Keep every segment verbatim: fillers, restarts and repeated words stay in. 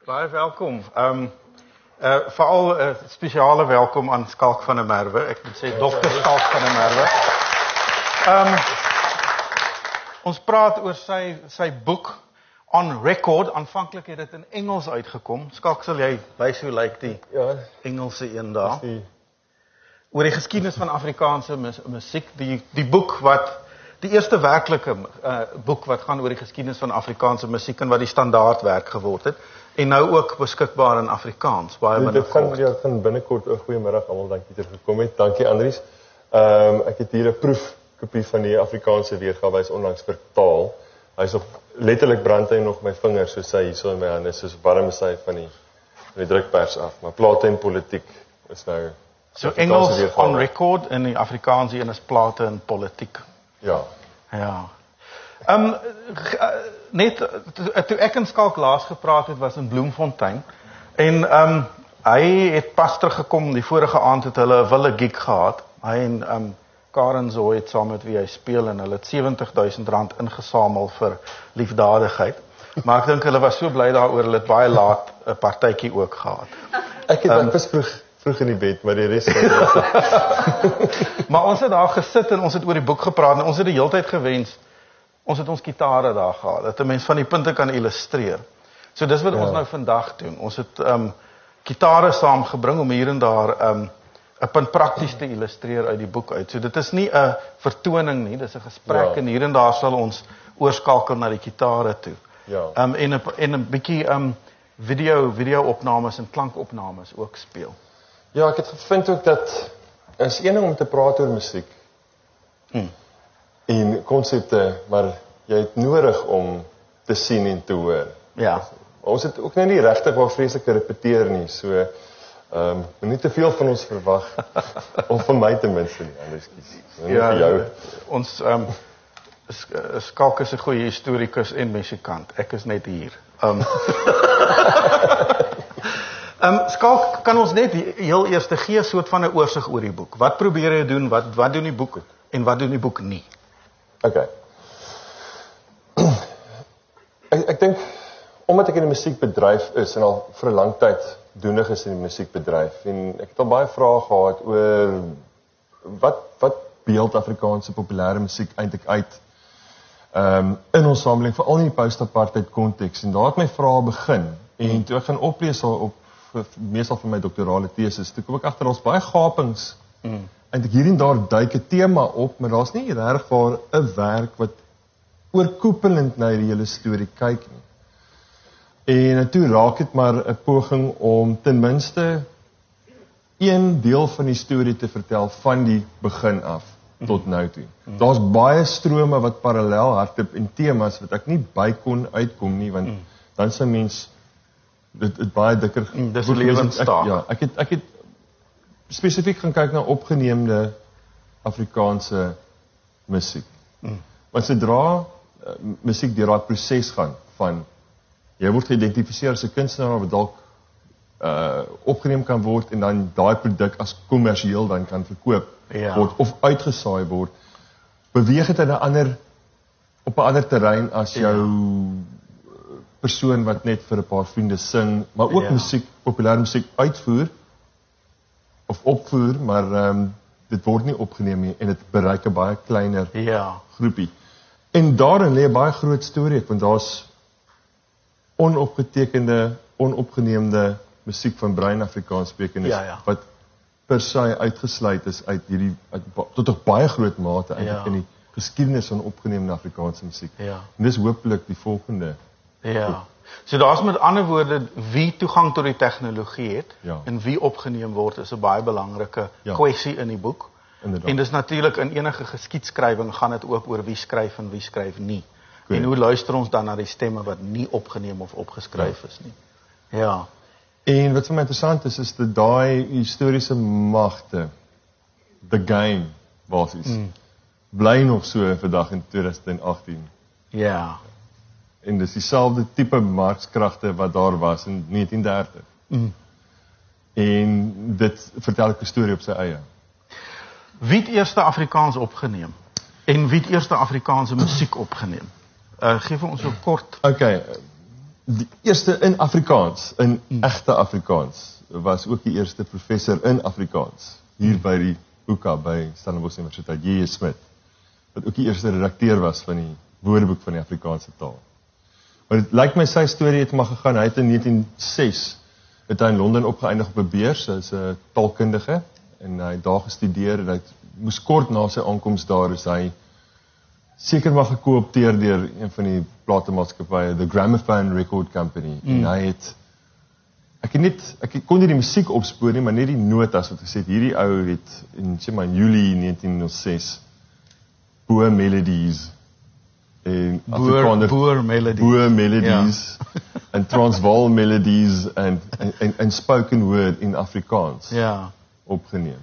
Baie welkom. Um, uh, Veral uh, spesiale welkom aan Skalk van der Merwe. Ek moet sê dokter Skalk van der Merwe. Um, ons praat oor sy, sy boek On Record. Aanvanklik het dit in Engels uitgekom. Skalk, sal jy wys hoe lyk die ja, Engelse een daar? Die... Oor die geskiedenis van Afrikaanse musiek. Die, die boek wat... Die eerste werklike uh, boek wat gaan oor die geskiedenis van Afrikaanse musiek en wat die standaardwerk geword het. En nou ook beskikbaar in Afrikaans. Baie dit gaan ja, van binnekort, oh, goeiemiddag allemaal, dankie dat jy gekom het. Dankie Andries. Um, ek het hier 'n proefkopie van die Afrikaanse weergawe, hy is onlangs vertaal. Hy is nog, letterlik brand hy nog my vingers, soos hy hier so in my hande, soos warm is hy van die, van die drukpers af. Maar plate en politiek is nou... So Engels weergawe. On Record en die Afrikaanse een is plate en politiek. Ja. Ja. Um, net, toe ek en Skalk laas gepraat het, was in Bloemfontein. En um, hy het pas teruggekom, die vorige aand het hulle 'n wille gig gehad. Hy en um, Karen Zoe het saam met wie hy speel en hulle het sewentig duisend rand ingesamel vir liefdadigheid. Maar ek dink hulle was so bly daaroor, hulle het baie laat 'n partytjie ook gehad. Ek het um, ek was vroeg vroeg in die bed, maar die res Maar ons het daar gesit en ons het oor die boek gepraat en ons het die hele tyd gewens, ons het ons gitare daar gehad, dat 'n mens van die punte kan illustreer. So dis wat ja. ons nou vandag doen. Ons het um, gitare saamgebring om hier en daar 'n um, punt prakties te illustreer uit die boek uit. So dit is nie 'n vertoning nie, dis 'n gesprek ja. en hier en daar sal ons oorskakel na die gitare toe. Ja. Um, en 'n en 'n bietjie um, video video-opnames en klankopnames ook speel. Ja, ek het gevind ook dat, is een ding om te praat oor musiek, hmm. en konsepte, maar jy het nodig om te sien en te hoor. Ja. Ons het ook net nie regtig waar vreeslik repeteer nie, so, um, nie te veel van ons verwag, of van my ten minste nie, anders kies. Ja, jou. ons, um, Skalk is 'n goeie historikus en musikant, ek is net hier. Um, Um, Skalk, kan ons net heel eers gee 'n soort van 'n oorsig oor die boek. Wat probeer jy doen, wat, wat doen die boek en wat doen die boek nie? Ok. ek, ek dink, omdat ek in die musiekbedryf is en al vir 'n lang tyd doenig is in die musiekbedryf, en ek het al baie vrae gehad oor wat, wat beeld Afrikaanse populêre musiek eintlik uit um, in ons samelewing, veral in die post-apartheid konteks, en daar het my vrae begin, en toe ek gaan oplees al op meestal van my doktorale tesis, toe kom ek agter ons baie gapings, mm. en ek hier en daar duik 'n tema op, maar daar's nie regtig waar 'n werk wat oorkoepelend na die hele storie kyk nie. En toe raak dit maar 'n poging om ten minste een deel van die storie te vertel van die begin af mm. tot nou toe. Mm. Daar's baie strome wat parallel hardloop en temas wat ek nie by kon uitkom nie, want mm. dan sou mens dit het baie dikker mm, dis lewensstaak. Ja, ek het ek het spesifiek gaan kyk na opgeneemde Afrikaanse musiek. Mm. Want sodra uh, musiek deur daai proses gaan van jy word geïdentifiseer as 'n kunstenaar wat dalk uh opgeneem kan word en dan daai produk as kommersieel dan kan verkoop ja. word of uitgesaai word, beweeg dit in 'n ander op 'n ander terrein as jou ja. persoon wat net vir 'n paar vriende sing, maar ook ja. musiek, populêre musiek uitvoer of opvoer, maar um, dit word nie opgeneem nie en dit bereik 'n baie kleiner ja. groepie. En daarin lê 'n baie groot storie, want daar's onopgetekende, onopgeneemde musiek van bruin Afrikaans sprekendes ja, ja. wat per se uitgesluit is uit hierdie uit, tot 'n baie groot mate eintlik ja. in die geskiedenis van opgeneemde Afrikaanse musiek. Ja. En dis hopelik die volgende. Ja. So daar's met ander woorde wie toegang tot die tegnologie het ja. en wie opgeneem word is 'n baie belangrike ja. kwessie in die boek. Inderdaad. En dis natuurlik in enige geskiedskrywing gaan dit ook oor wie skryf en wie skryf nie. Goed. En hoe luister ons dan na die stemme wat nie opgeneem of opgeskryf ja. is nie. Ja. En wat vir my interessant is is dat daai historiese magte, the game basies, mm. bly nog so vandag in twintig agttien. Ja. En dis dieselfde tipe markskragte wat daar was in negentien dertig. Mm. En dit vertel ek 'n storie op sy eie. Wie het eerste Afrikaans opgeneem? En wie het eerste Afrikaanse musiek opgeneem? Uh, geef ons so kort. Okay. die eerste in Afrikaans, in mm. egte Afrikaans, was ook die eerste professor in Afrikaans, hier mm. by die U K A, by Stellenbosch Universiteit, J J Smit, wat ook die eerste redakteur was van die woordeboek van die Afrikaanse taal. Maar het lyk my sy storie het maar gegaan, hy het in negentien nul ses, het hy in Londen opgeëindig op 'n beurs, hy is 'n taalkundige, en hy het daar gestudeer, en hy moes kort na sy aankoms daar, is hy seker maar gekoopteer deur een van die platemaatskappye, the Gramophone Record Company, mm. en hy het, ek het net, ek kon nie die musiek opspoor nie, maar net die notas wat gesê het, hierdie ou het, in, sê maar, in Julie negentien nul ses, Boer Melodies, en Boer, Boer Melodies, Boer Melodies, ja. en Transvaal Melodies, en, en, en spoken word in Afrikaans, ja. opgeneem.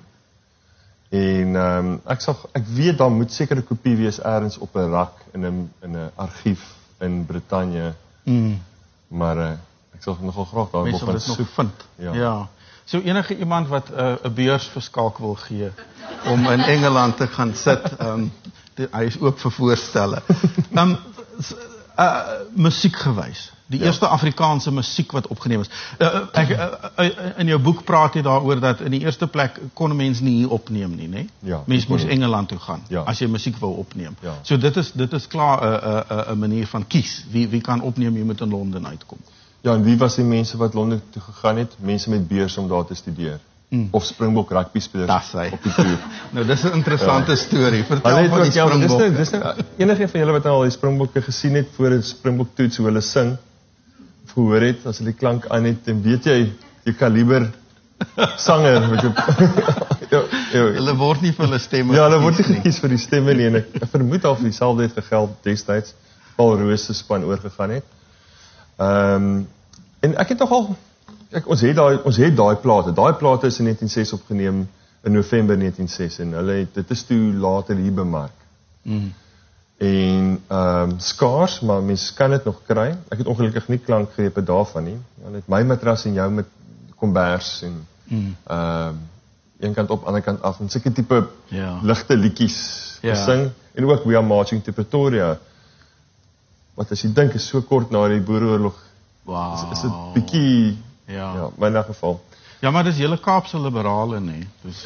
En um, ek, sal, ek weet, daar moet seker 'n kopie wees ergens op 'n rak, in 'n in 'n argief in Brittanje, mm. maar uh, ek sal nogal graag daar wil gaan soek. Nog vind. Ja. ja. So enige iemand wat 'n uh, beurs vir Skalk wil gee, om in Engeland te gaan sit, um, die, hy is ook vir voorstelle. um, uh, musiek gewys. Die ja. eerste Afrikaanse musiek wat opgeneem is. Uh, ek, uh, uh, in jou boek praat jy daaroor dat in die eerste plek kon 'n mens nie hier opneem nie, né? Ja, mens moes Engeland toe gaan ja. as jy musiek wou opneem. Ja. So dit is dit is klaar 'n uh, uh, uh, 'n manier van kies. Wie wie kan opneem, jy moet in Londen uitkom. Ja, en wie was die mense wat Londen toe gegaan het? Mense met beurs om daar te studeer. Mm. Of Springbok rugby spelers op die toer. Nou, dis 'n interessante ja. storie. Vertel van die ja, Springbok. Dis nou, dis nou enige van julle wat nou al die Springbokke gesien het voor 'n Springbok toets hoe hulle sing, of gehoor het, as hulle die klank aan het, en weet jy, jy kaliber sanger met 'n ja, ja. Hulle word nie vir hulle stemme Ja, hulle word nie gekies vir die stemme nie, en ek, ek vermoed al vir dieselfde het gegeld destyds Paul Roos se span oorgegaan het. Ehm um, en ek het nogal Kijk, ons het daai ons het daai plate. Daai plate is in negentien nul ses opgeneem in November negentien nul ses en hulle het dit is toe later hier bemark. Mm. En ehm um, skaars, maar mens kan dit nog kry. Ek het ongelukkig nie klankgrepe daarvan nie. Hulle het my matras en jou met kombers en ehm mm. um, een kant op, ander kant af en sulke tipe ja. ligte liedjies ja. gesing en ook We Are Marching to Pretoria. Wat as jy dink is so kort na die Boereoorlog. Wow. Is, is dit bietjie Ja. Ja, maar in 'n geval. Ja, maar dis hele Kaapse liberale nê. Dus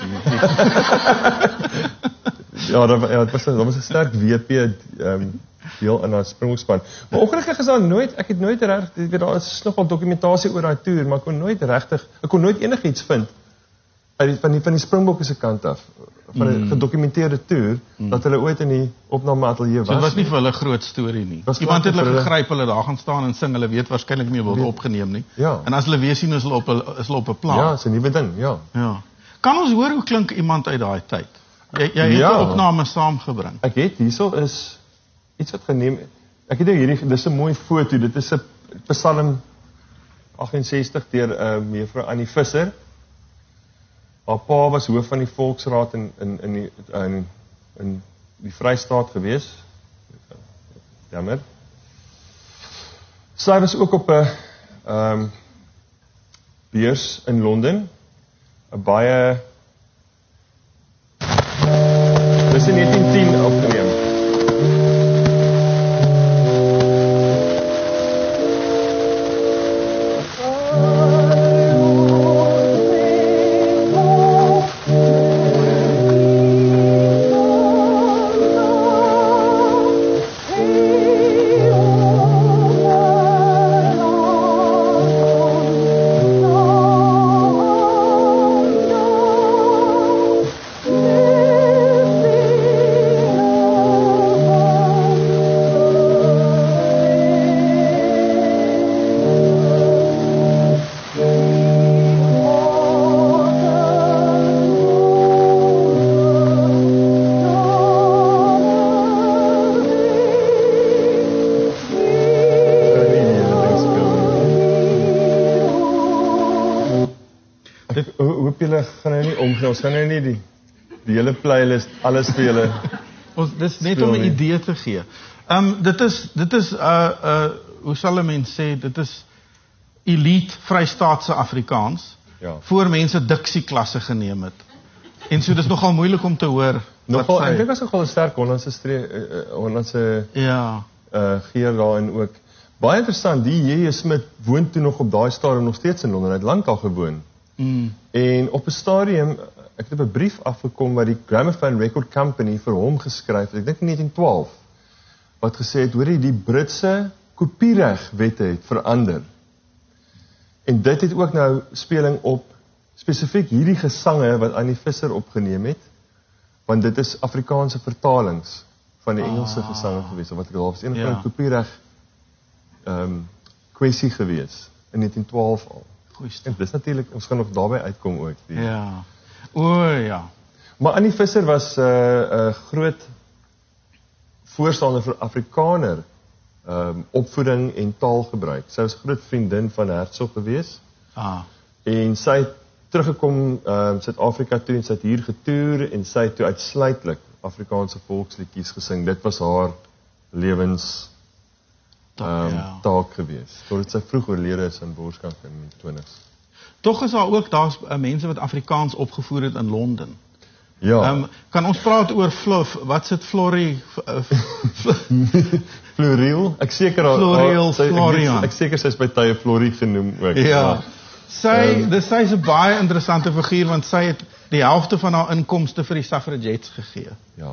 ja, daar ja, dit was daar was 'n sterk W P ehm um, deel in haar Springbokspan. Maar ongelukkig is daar nooit, ek het nooit reg, ek weet daar is nogal dokumentasie oor daai toer, maar ek kon nooit regtig, ek kon nooit enigiets vind uit die, van die van die Springbokke se kant af van 'n mm. gedokumenteerde toer mm. dat hulle ooit in die opname ateljee was. So dit was nie vir hulle groot storie nie. Iemand het hulle gegryp, hulle daar gaan staan en sing, hulle weet waarskynlik nie word opgeneem nie. Ja. En as hulle weer sien is hulle op 'n is hulle op 'n plan. Ja, dis 'n nuwe ding, ja. Ja. Kan ons hoor hoe klink iemand uit daai tyd? Jy jy het ja. 'n opname saamgebring. Ek het hierso is iets wat geneem. Ek het nou hierdie dis 'n mooi foto. Dit is 'n Psalm agt en sestig deur 'n uh, mevrou Annie Visser. Haar pa was hoof van die Volksraad in in in die in, in die Vrystaat gewees. Jammer. Sy was ook op 'n ehm um, beurs in Londen. 'n Baie Dis in negentien tien opgeneem. Ons gaan nou nie die, die hele playlist, alles vir julle. Ons dis net om 'n idee te gee. Ehm um, dit is dit is uh uh hoe sal 'n mens sê, dit is elite Vrystaatse Afrikaans. Ja. Voor mense diksie klasse geneem het. En so dis nogal moeilik om te hoor. Nogal, ek dink was nogal 'n sterk Hollandse streek uh, Hollandse ja, uh geur daarin ook. Baie interessant, die J J Smith woon toe nog op daai stadium nog steeds in Londen, hy het lank al gewoon. Mm. En op 'n stadium, ek het 'n brief afgekom wat die Gramophone Record Company vir hom geskryf het, ek dink in negentien twaalf, wat gesê het, hoor jy, die Britse kopieregwette het verander. En dit het ook nou speling op spesifiek hierdie gesange wat Annie Visser opgeneem het, want dit is Afrikaanse vertalings van die Engelse ah. gesange gewees, of wat ek al was, een ja. van die kopiereg um, kwessie gewees, in negentien twaalf al. En dis natuurlik, ons gaan nog daarby uitkom ook. Die. Ja, o ja. Maar Annie Visser was 'n uh, uh, groot voorstander vir Afrikaner um, opvoeding en taalgebruik. Sy was 'n groot vriendin van Hertzog gewees. Ah. En sy het teruggekom um, Suid-Afrika toe en sy het hier getoer en sy het toe uitsluitlik Afrikaanse volksliedjies gesing. Dit was haar lewens um, ja. taak gewees. Totdat sy vroeg oorlede is in borskanker in die twintigs. Tog is daar ook daar's uh, mense wat Afrikaans opgevoer het in Londen. Ja. Um, kan ons praat oor Fluff? Wat sit Florie? Uh, Floriel? Ek seker haar. Floriel Florian. Ek seker sy is by tye Florie genoem ook. Ja. Sy, um, dis sy is 'n baie interessante figuur want sy het die helfte van haar inkomste vir die suffragettes gegee. Ja.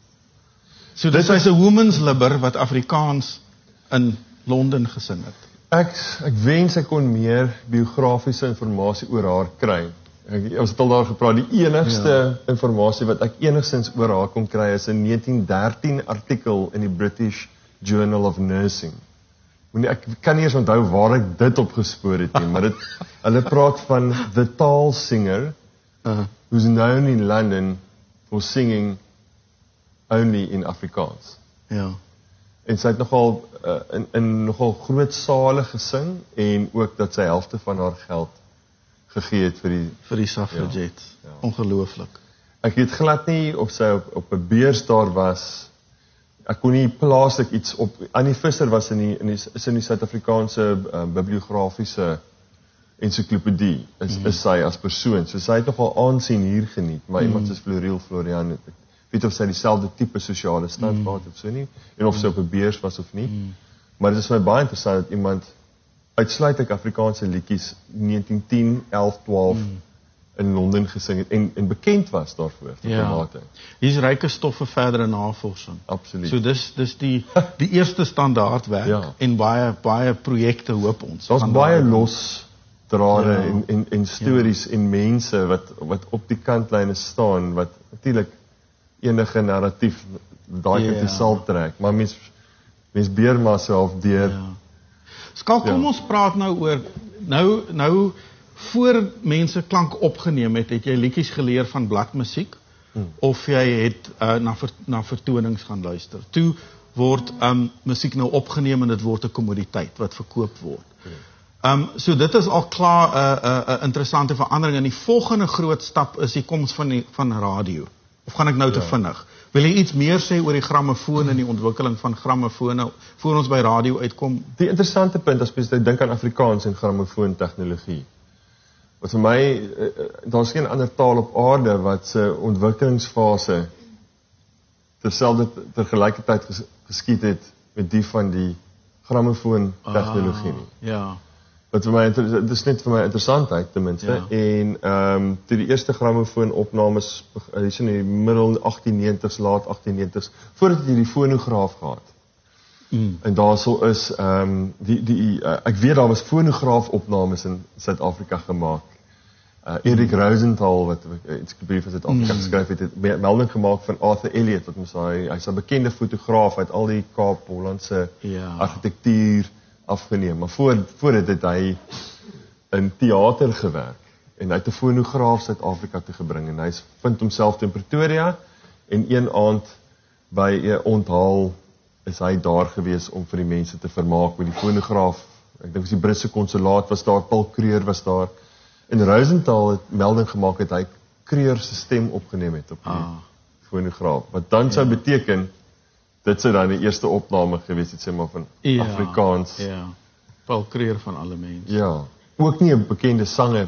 So dis sy's 'n women's libber wat Afrikaans in Londen gesing het. Ek ek wens ek kon meer biografiese inligting oor haar kry. Ek, ons het al daar gepraat, die enigste ja. inligting wat ek enigstens oor haar kon kry is 'n negentien dertien artikel in die British Journal of Nursing. Ek kan nie eens onthou waar ek dit opgespoor het nie, maar dit, hulle praat van the tall singer uh-huh. who's known in London for singing only in Afrikaans. Ja. En sy het nogal uh, in, in nogal groot sale gesing en ook dat sy helfte van haar geld gegee het vir die vir die suffragettes. Ja, ja. Ongelooflik. Ek weet glad nie of sy op op 'n beurs daar was. Ek kon nie plaaslik iets op Annie Visser was in die in die is in die Suid-Afrikaanse uh, bibliografiese ensiklopedie. Is mm. is sy as persoon. So sy het nogal aansien hier geniet, maar mm. iemand soos Floriel Florian het ek weet of sy dieselfde tipe sosiale stand mm. gehad of so nie en of sy op 'n beurs was of nie. Mm. Maar dit is vir my baie interessant dat iemand uitsluitlik Afrikaanse liedjies negentien tien, elf, twaalf mm. in Londen gesing het en en bekend was daarvoor. Ja. Hier's ryke stof vir verdere navorsing. Absoluut. So dis dis die die eerste standaardwerk ja. en baie baie projekte hoop ons. Daar's baie los drade ja. en en en stories ja. en mense wat wat op die kantlyne staan wat natuurlik enige narratief daai kant ja. sal trek, maar mens mens beer maar self deur. Ja. Skalk, kom ja. ons praat nou oor nou nou voor mense klank opgeneem het, het jy liedjies geleer van bladmusiek hmm. of jy het uh, na ver, na vertonings gaan luister. Toe word um musiek nou opgeneem en dit word 'n kommoditeit wat verkoop word. Hmm. Um so dit is al klaar 'n uh, 'n uh, uh, interessante verandering en die volgende groot stap is die koms van die van radio. Of gaan ek nou ja. te vinnig? Wil jy iets meer sê oor die grammofoon en die ontwikkeling van grammofone voor ons by radio uitkom? Die interessante punt as jy dink aan Afrikaans en grammofoon tegnologie. Wat vir my, uh, daar's geen ander taal op aarde wat se ontwikkelingsfase terselfde tergelykertyd ges, geskied het met die van die grammofoon tegnologie nie. Ah, ja. Wat vir my, dit is net vir my interessantheid ten minste. Ja. En ehm um, toe die eerste grammofoon opnames, dis in die middel agtien negentigs, laat agtien negentigs, voordat jy die fonograaf gehad. Mm. En daarso is ehm um, die die uh, ek weet daar was fonograaf opnames in Suid-Afrika gemaak. Uh, Erik mm. Rosenthal wat 'n ensiklopedie van Suid-Afrika mm. geskryf het, het melding gemaak van Arthur Elliot wat mos hy hy's 'n bekende fotograaf uit al die Kaap-Hollandse ja. argitektuur afgeneem. Maar voor voor dit het hy in teater gewerk en hy het 'n fonograaf Suid-Afrika toe gebring en hy vind homself in Pretoria en een aand by 'n onthaal is hy daar gewees om vir die mense te vermaak met die fonograaf. Ek dink die Britse konsulaat was daar, Paul Kreur was daar. En Rosenthal het melding gemaak dat hy Kreur se stem opgeneem het op die ah. fonograaf. Wat dan ja. sou beteken dit sou dan die eerste opname gewees het, sê maar van ja. Afrikaans. Ja. Paul Kreur van alle mense. Ja. Ook nie 'n bekende sanger.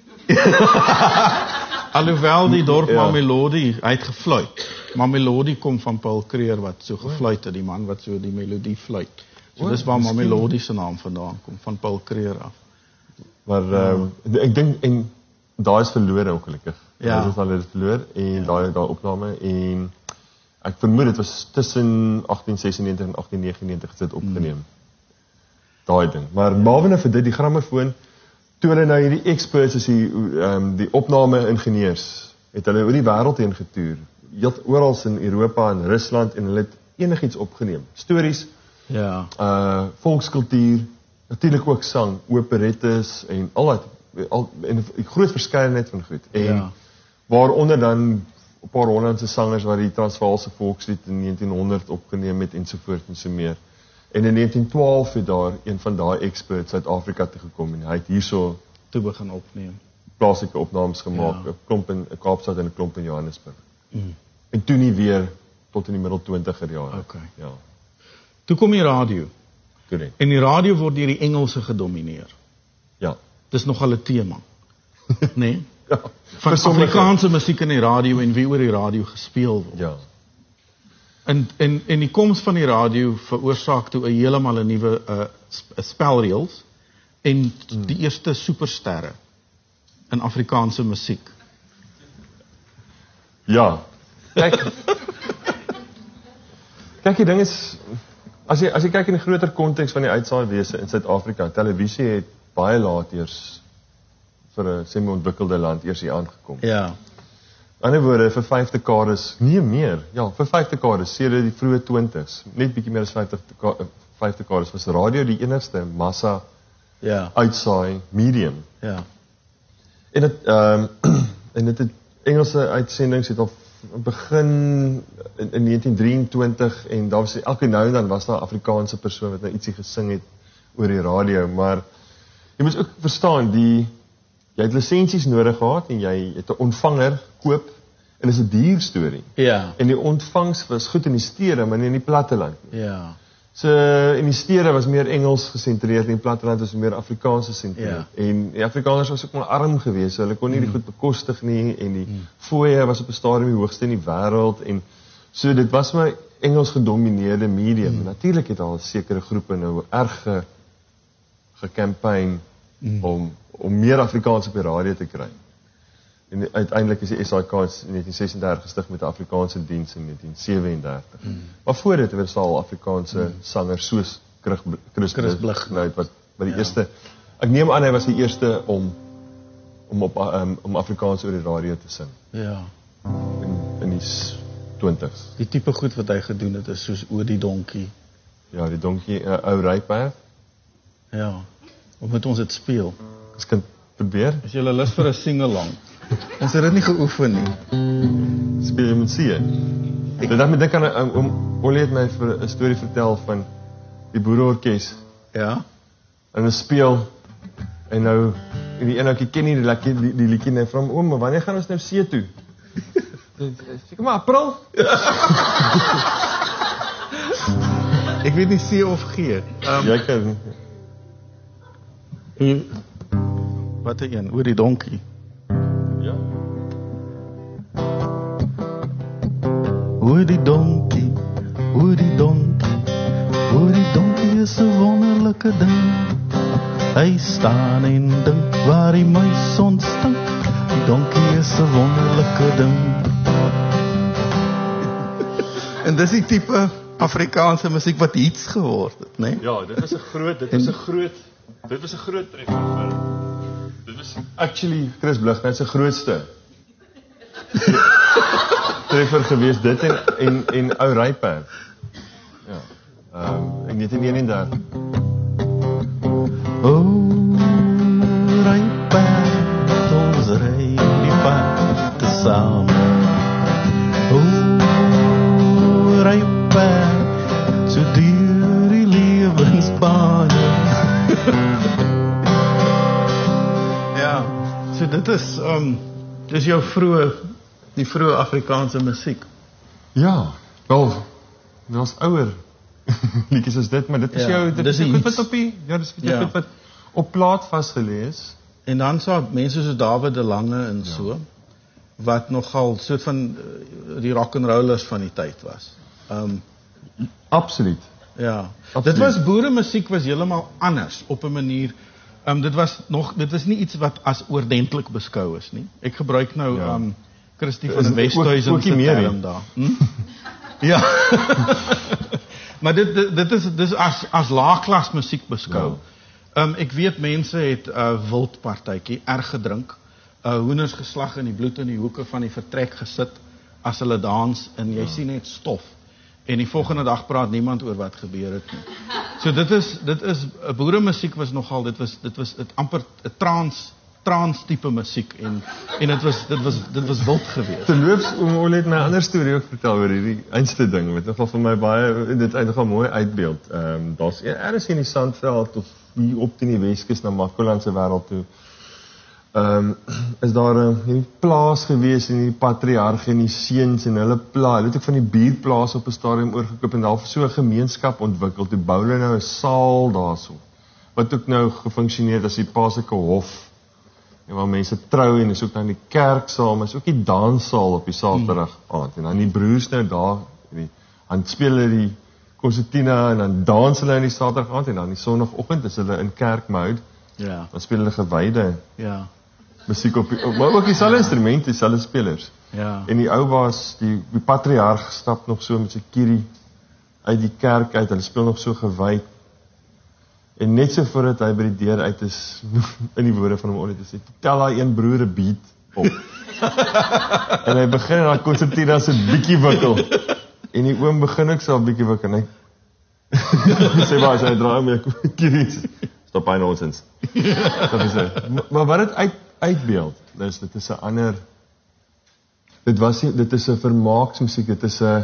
Alhoewel die dorp ja. Mamelodi, hy het gefluit. Mamelodi kom van Paul Kreur wat so gefluit het, die man wat so die melodie fluit. So dis waar Mamelodi se naam vandaan kom, van Paul Creer af. Maar uh, ek dink en daai is verlore ongelukkig. Ja. Dit is al dit verloor en ja. daai daai opname en ek vermoed dit was tussen agtien sesennegentig en agtien negenennegentig dit opgeneem. Hmm. Daai ding. Maar behalwe vir dit die grammofoon, toe hulle nou hierdie experts is die um, die opname ingenieurs het hulle oor die wêreld heen getoer. Heel oral in Europa en Rusland en hulle het enigiets opgeneem. Stories, ja, uh volkskultuur, natuurlik ook sang, operettes en al dat al en 'n groot verskeidenheid van goed. En ja. waaronder dan 'n paar Hollandse sangers wat die Transvaalse volkslied in negentienhonderd opgeneem het ensovoorts en so meer. En in negentien twaalf het daar een van daai experts Suid-Afrika toe gekom en hy het hierso toe begin opneem. Plaaslike opnames gemaak, 'n ja. klomp in 'n Kaapstad en 'n klomp in Johannesburg. Mm. En toe nie weer tot in die middel twintiger jare. Okay. Ja. Toe kom die radio. Korrek. En die radio word deur die Engelse gedomeineer. Ja. Dis nogal 'n tema. Né? Nee? Ja. Van Afrikaanse musiek in die radio en wie oor die radio gespeel word. Ja. En en en die koms van die radio veroorsaak toe 'n heeltemal 'n nuwe uh, spelreëls en mm. die eerste supersterre in Afrikaanse musiek. Ja. Kyk. Kyk, die ding is as jy as jy kyk in die groter konteks van die uitsaaiwese in Suid-Afrika, televisie het baie laat eers vir 'n semi-ontwikkelde land eers hier aangekom. Ja. In ander woorde, vir vyf dekades, nie meer. Ja, vir vyf dekades, sedert die vroeë twintigs, net bietjie meer as vyftig vyf dekades was radio die enigste massa ja. uitsaai medium. Ja. En dit ehm um, en dit het Engelse uitsendings het al begin in, in negentien drieëntwintig en daar was elke nou en dan was daar 'n Afrikaanse persoon wat nou ietsie gesing het oor die radio, maar jy moet ook verstaan die jy het lisensies nodig gehad en jy het 'n ontvanger koop en dit is 'n duur storie. Ja. En die ontvangs was goed in die stede, maar nie in die platteland nie. Ja. So in die stede was meer Engels gesentreerd en die platteland was meer Afrikaans gesentreerd. Ja. En die Afrikaners was ook maar arm geweest, so hulle kon nie mm. die goed bekostig nie en die mm. fooie was op 'n stadium die hoogste in die wêreld en so dit was maar Engels gedomeineerde medium. Mm. Natuurlik het al sekere groepe nou erg ge, gekampanje mm. om om meer Afrikaans op die radio te kry. En uiteindelik is die S A K in negentien sesendertig gestig met 'n Afrikaanse diens in negentien sewendertig. Mm. Maar voor dit was al Afrikaanse mm. sangers soos Chris, Chris Blig nou wat wat die ja. eerste ek neem aan hy was die eerste om om op um, om Afrikaans oor die radio te sing. Ja. In in die twintigs. Die tipe goed wat hy gedoen het is soos oor die donkie. Ja, die donkie, 'n uh, ou ryperd. Ja. Of moet ons dit speel? Ons kan probeer. As jy lus vir 'n sing-along. Ons het dit nie geoefen nie. Speel jy met see? Ek dink met dink aan om Olie het my vir 'n storie vertel van die boereorkes. Ja. En hulle speel en nou en die een ouetjie ken nie die lekker die, die liedjie net van oom, maar wanneer gaan ons nou see toe? Seker maar April. Ek weet nie see of G. Um, Jy kan hier wat 'n een oor die donkie. Ja. Oor die donkie, oor die donkie, oor die donkie is 'n wonderlike ding. Hy staan en dink waar die muis ontstink. Die donkie is 'n wonderlike ding. En dis die tipe Afrikaanse musiek wat hits geword het, né? Nee? Ja, dit was 'n groot, dit was 'n groot, dit was 'n groot treffer vir. Dit was actually Chris Blig net sy grootste treffer geweest dit en en en ou ryperd. Ja. Ehm um, in negentien eenendertig. Oh, ryperd, ons ry die pad te same. Oh, ryperd, so duur die lewensbane. Ja, so dit is um dis jou vroeë die vroeë Afrikaanse musiek. Ja, wel, ons ouer liedjies is dit, maar dit is ja, jou dit is goed wat op die ja, dis ja. goed wat op plaat vasgelees. En dan so mense soos David de Lange en ja. so wat nogal soort van die rock and rollers van die tyd was. Um absoluut. Ja. Absoluut. Dit was boeremusiek was heeltemal anders op 'n manier. Um, dit was nog dit was nie iets wat as oordentlik beskou is nie. Ek gebruik nou Ja. um Christie van der Westhuizen se term daar. Hm? Ja. Maar dit dit, dit is dis as as laagklas musiek beskou. Ja. Um ek weet mense het 'n uh, wildpartytjie erg gedrink, uh, hoenders geslag in die bloed in die hoeke van die vertrek gesit as hulle dans en jy ja. sien net stof. En die volgende dag praat niemand oor wat gebeur het nie. So dit is dit is boeremusiek was nogal dit was dit was dit amper 'n trans trans tipe musiek en en dit was dit was dit was wild geweest. Terloops, oom Olle het my 'n ander storie ook vertel oor hierdie einste ding wat nogal vir my baie dit eintlik mooi uitbeeld. Ehm um, daar's ergens in die Sandveld of hier op in die Weskus na Makoland se wêreld toe. Ehm um, is daar 'n uh, plaas gewees en die patriarg en die seuns en hulle plaas. Hulle het ook van die buurtplaas op 'n stadium oorgekoop en daar het so 'n gemeenskap ontwikkel. Toe bou hulle nou 'n saal daarso. Wat ook nou gefunksioneer as die paslike hof. En waar mense trou en is ook dan die kerksaal, maar is ook die danssaal op die Saterdag aand. En dan die broers nou daar, die dan speel hulle die konsertina en dan dans hulle in die Saterdag aand en dan die Sondagoggend is hulle in kerkmode. Ja. Dan speel hulle gewyde Ja. musiek op, die, maar ook dieselfde instrumente, dieselfde spelers. Ja. En die ou baas, die, die patriarg stap nog so met sy kierie uit die kerk uit, hulle speel nog so gewyd. En net so voordat hy by die deur uit is, in die woorde van hom onder te sê, tel daai een broer 'n beat op. En hy begin en daai konsertina se bietjie wikkel. En die oom begin ook so 'n bietjie wikkel en hy sê maar as hy draai met kieries. Stop by nonsens. Dat is dit. Maar wat dit uit uitbeeld, dis dit is 'n ander dit was dit is 'n vermaaksmusiek, dit is 'n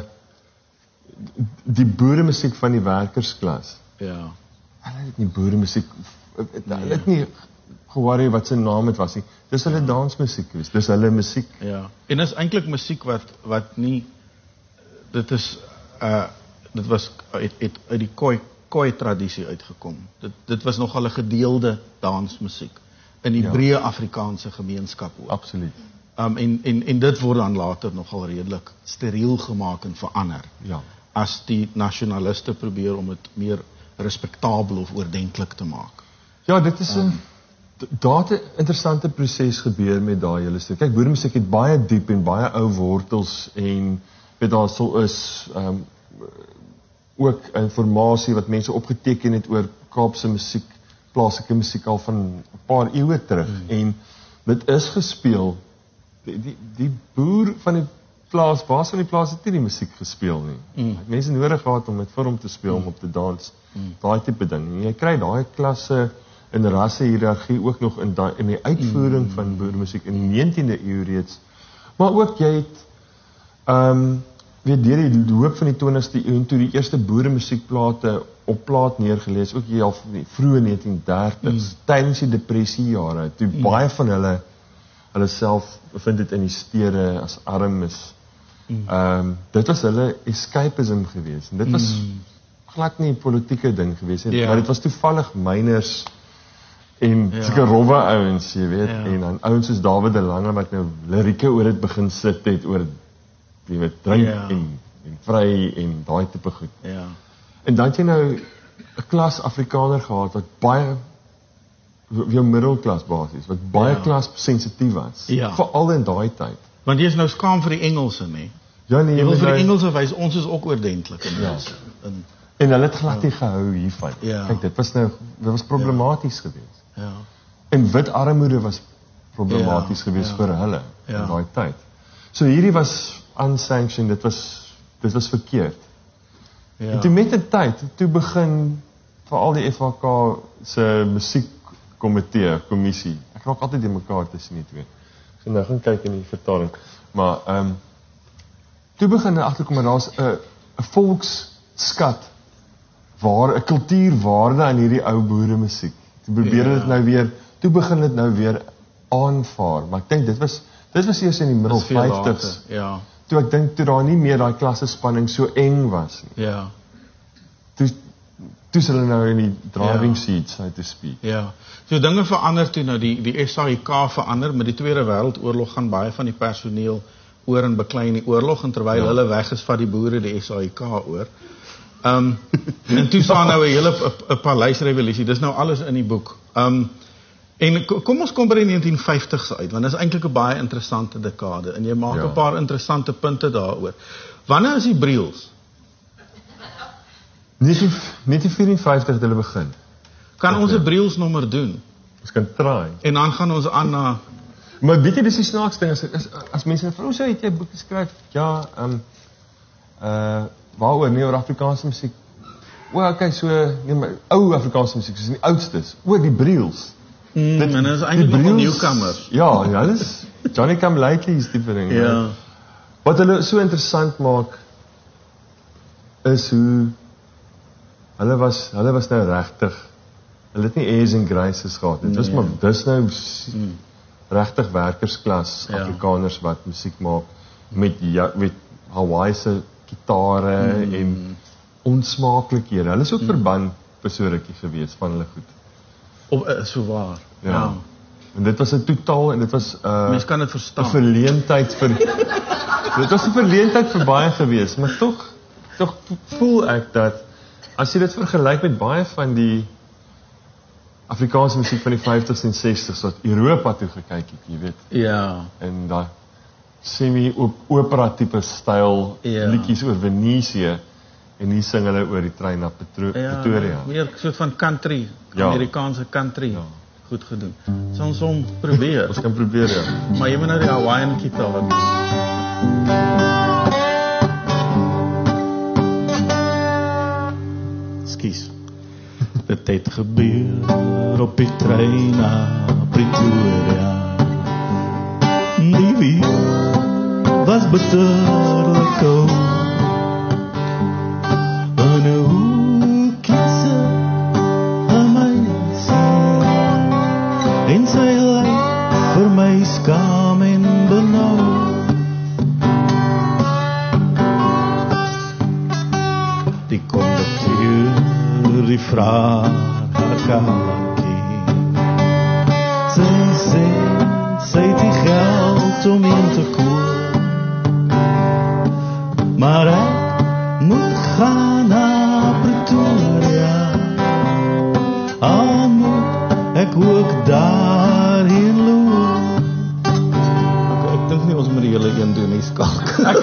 die boeremusiek van die werkersklas. Ja. Hulle het nie boeremusiek hulle het nie geworry wat sy naam het was nie. Dis hulle dansmusiek gewees. Dis hulle musiek. Ja. En dis eintlik musiek wat wat nie dit is uh dit was uit uit, uit die koi koi tradisie uitgekom. Dit dit was nogal 'n gedeelde dansmusiek in die ja. breë Afrikaanse gemeenskap ook. Absoluut. Um en en en dit word dan later nogal redelik steriel gemaak en verander. Ja. As die nasionaliste probeer om dit meer respektabel of oordentlik te maak. Ja, dit is 'n um, daar het 'n interessante proses gebeur met daai hele stuk. Kyk, boeremusiek het baie diep en baie ou wortels en weet daar sou is um, ook inligting wat mense opgeteken het oor Kaapse musiek, plaaslike musiek al van 'n paar eeue terug mm. en dit is gespeel. Die die, die boer van die plaas, baas van die plaas het nie die musiek gespeel nie. Mm. Mense nodig gehad om dit vir hom te speel, mm. om op te dans. Mm. Daai tipe ding. En jy kry daai klasse in rasse hiërargie ook nog in daai in die uitvoering mm. van boermusiek in die negentiende eeu reeds. Maar ook jy het ehm um, weet deur die loop van die twintigste eeu toe die eerste boeremusiekplate op plaat neergelees, ook hier al die vroeë negentien dertigs, mm. tydens die depressiejare, toe mm. baie van hulle hulle self vind dit in die stede as arm is. Ehm mm. um, dit was hulle escapism geweest. En dit was mm. glad nie 'n politieke ding geweest nie, yeah. maar dit was toevallig myners en ja. sulke rowwe ouens, jy weet, ja. en dan ouens soos David de Lange wat nou lirieke oor dit begin sit het oor jy weet drink ja. en en vry en daai tipe goed. Ja. En dan het jy nou 'n klas Afrikaner gehad wat baie jou middelklas basies wat baie ja. klas sensitief was. Ja. Veral in daai tyd. Want jy is nou skaam vir die Engelse, nê? Ja nee, jy wil vir die Engelse wys ons is ook oordentlik in ja. ons. In en hulle het glad nie gehou hiervan. Ja. Kyk, dit was nou dit was problematies ja. geweest. Ja. En wit armoede was problematies ja. geweest ja. vir hulle ja. in daai tyd. So hierdie was unsanctioned, dit was dit was verkeerd. Ja. En toe met die tyd, toe begin veral die F H K se musiekkomitee, kommissie. Ek raak altyd die mekaar tussen die twee. So nou gaan kyk in die vertaling. Maar ehm um, toe begin hulle agterkom maar daar's 'n 'n volksskat waar 'n kultuurwaarde aan hierdie ou boere musiek. Toe probeer hulle ja. dit nou weer, toe begin dit nou weer aanvaar. Maar ek dink dit was dit was eers in die middel vyftigs. Ja. Toe ek dink toe daar nie meer daai klasse spanning so eng was nie. Ja. Toe toe hulle nou in die driving ja. seat, so to speak. Ja. So dinge verander toe nou die die S A I K verander met die Tweede Wêreldoorlog gaan baie van die personeel oor en beklei in die oorlog en terwyl ja. hulle weg is vat die boere die S A I K oor. Um, en toe staan nou 'n hele 'n paleisrevolusie. Dis nou alles in die boek. Um, en kom ons kom by die negentien vyftigs uit, want dit is eintlik 'n baie interessante dekade en jy maak 'n ja. paar interessante punte daaroor. Wanneer is die Briels? negentien vyerenvyftig het hulle begin. Kan ons 'n Briels nommer doen? Ons kan try. En dan gaan ons aan na Maar weet jy, dis die snaaks ding, as, as, as mense vra, sê, het jy 'n boek geskryf? Ja, ehm um, uh waaroor, nie oor Afrikaanse musiek. O, okay, so, nee, maar ou Afrikaanse musiek, soos die oudstes, oor die Briels. Mm, dit, en dit is eintlik nog 'n nieuwkomer. Ja, ja, dis Johnny Come Lately is die ding. Ja. Man. Wat hulle so interessant maak is hoe hulle was, hulle was nou regtig, hulle het nie airs en graces gehad. Dit was nee. maar dis nou mm. regtig werkersklas ja. Afrikaners wat musiek maak met ja, met Hawaiiese gitare mm. en onsmaaklikhede. Hulle is ook mm. verban vir so rukkie gewees van hulle goed. Of uh, so waar. Ja. ja. En dit was 'n totaal en dit was 'n uh, mens kan dit verstaan. 'n verleentheid vir dit was 'n verleentheid vir baie gewees, maar tog tog voel ek dat as jy dit vergelyk met baie van die Afrikaanse musiek van die vyftigs en sestig's wat Europa toe gekyk het, jy weet. Ja. En daai semi-opera tipe styl ja. liedjies oor Venesië en hier sing hulle oor die trein na Petro- ja, Pretoria. Meer soort van country, ja. Amerikaanse country. Ja. Goed gedoen. So ons hom probeer. Ons kan probeer ja. Maar jy moet nou die Hawaiian gitaar. Skus. Dit het gebeur op die trein na Pretoria. Die wind was bitterlik koud. En 'n hoekie se 'n meisie en sy lyk vir my skaam en benoud. Die kondukteur die vraag haar kaartjie. Sy sê, sy het die geld om in te koop. Maar ek moet gaan na Pretoria. Al moet ek ook daarheen loop. Ek, ek dink nie ons moet die hele een doen nie, Skalk. Ek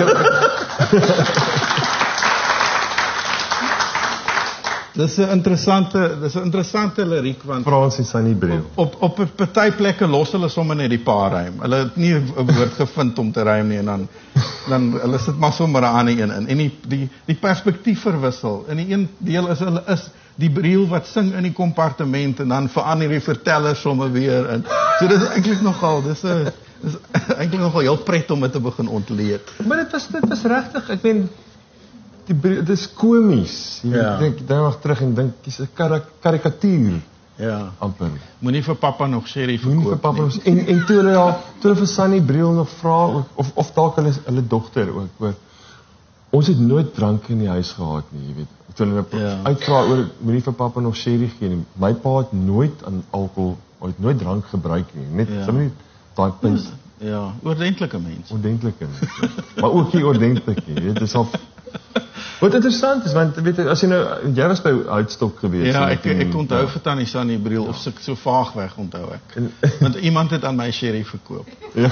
Dis 'n interessante, dis 'n interessante liriek want Frans en Sunny Briel. Op op 'n party plekke los hulle sommer net die paar rym. Hulle het nie 'n woord gevind om te rym nie en dan dan hulle sit maar sommer 'n ander een in. En die die die perspektief verwissel. In die een deel is hulle is die Briel wat sing in die kompartement en dan verander die verteller sommer weer in. So dis eintlik nogal, dis 'n dis eintlik nogal heel pret om dit te begin ontleed. Maar dit was dit was regtig, ek meen die dit is komies. Jy ja. dink dan nog terug en dink dis 'n karikatuur. Ja. amper. Moenie vir pappa nog sherry verkoop. Moenie vir pappa nog en en toe hulle daar toe hulle vir Sunny Briel nog vra ook of of dalk hulle hulle dogter ook oor ons het nooit drank in die huis gehad nie, jy weet. Toe hulle ja. uitvra oor moenie vir pappa nog sherry gee nie. My pa het nooit aan alkohol, het nooit drank gebruik nie. Net ja. sommer daai punt. Ja, ordentlike mens. Ordentlike mens. Maar ook nie ordentlik nie, weet, dis al wat interessant is, want weet jy, as jy nou, jy was by Houtsstok gewees. Ja, ek, ek, ek onthou ja. vir Tannie Sunny Briel, ja. of so, so vaag weg onthou ek. En, want iemand het aan my sherry verkoop. Ja.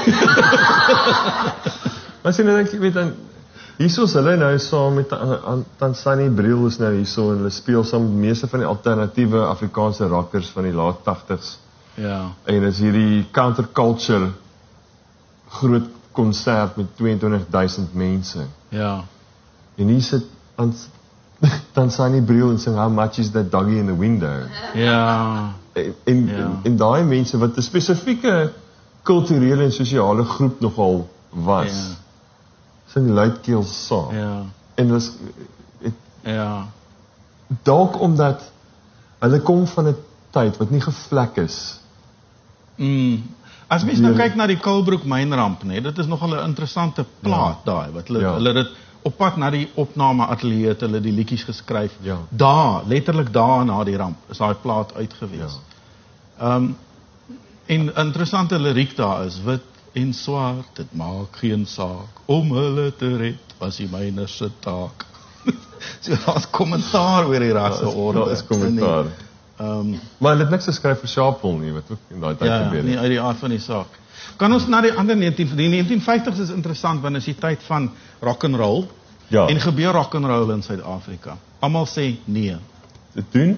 Maar as jy nou dink, jy weet, dan, hierso is hulle nou saam met Tannie Sunny Briel is nou hierso, en hulle speel saam met meeste van die alternatiewe Afrikaanse rockers van die laat tagtigs. Ja. En is hierdie counterculture groot konsert met tweeëntwintig duisend mense. Ja. En hier sit dan Sunny Briel en sing How Much Is That Doggy in the Window. Ja. En, en, ja. en, en daai mense wat 'n spesifieke kulturele en sosiale groep nogal was, ja. sing luidkeels saam. Ja. En dis ja. dalk omdat hulle kom van 'n tyd wat nie gevlek is. Mm. As mens nou kyk na die Kuilbroek mynramp, nee, dit is nogal 'n interessante plaat ja. daai wat hulle ja. hulle dit op pad na die opname ateljee het hulle die liedjies geskryf. Ja. Daar, letterlik daar na die ramp is daai plaat uitgewees. Ehm ja. um, en interessante liriek daar is wit en swart, dit maak geen saak om hulle te red, was die myne se taak. So daar's kommentaar oor die rasseorde. Daar is kommentaar. Um, maar hulle het niks geskryf vir Sharpeville nie, wat ook in daai tyd ja, gebeur het. nie uit die aard van die saak. Kan ons na die ander negentien die negentien vyftigs is interessant want is die tyd van rock and roll. Ja. En gebeur rock and roll in Suid-Afrika. Almal sê nee. Dit doen.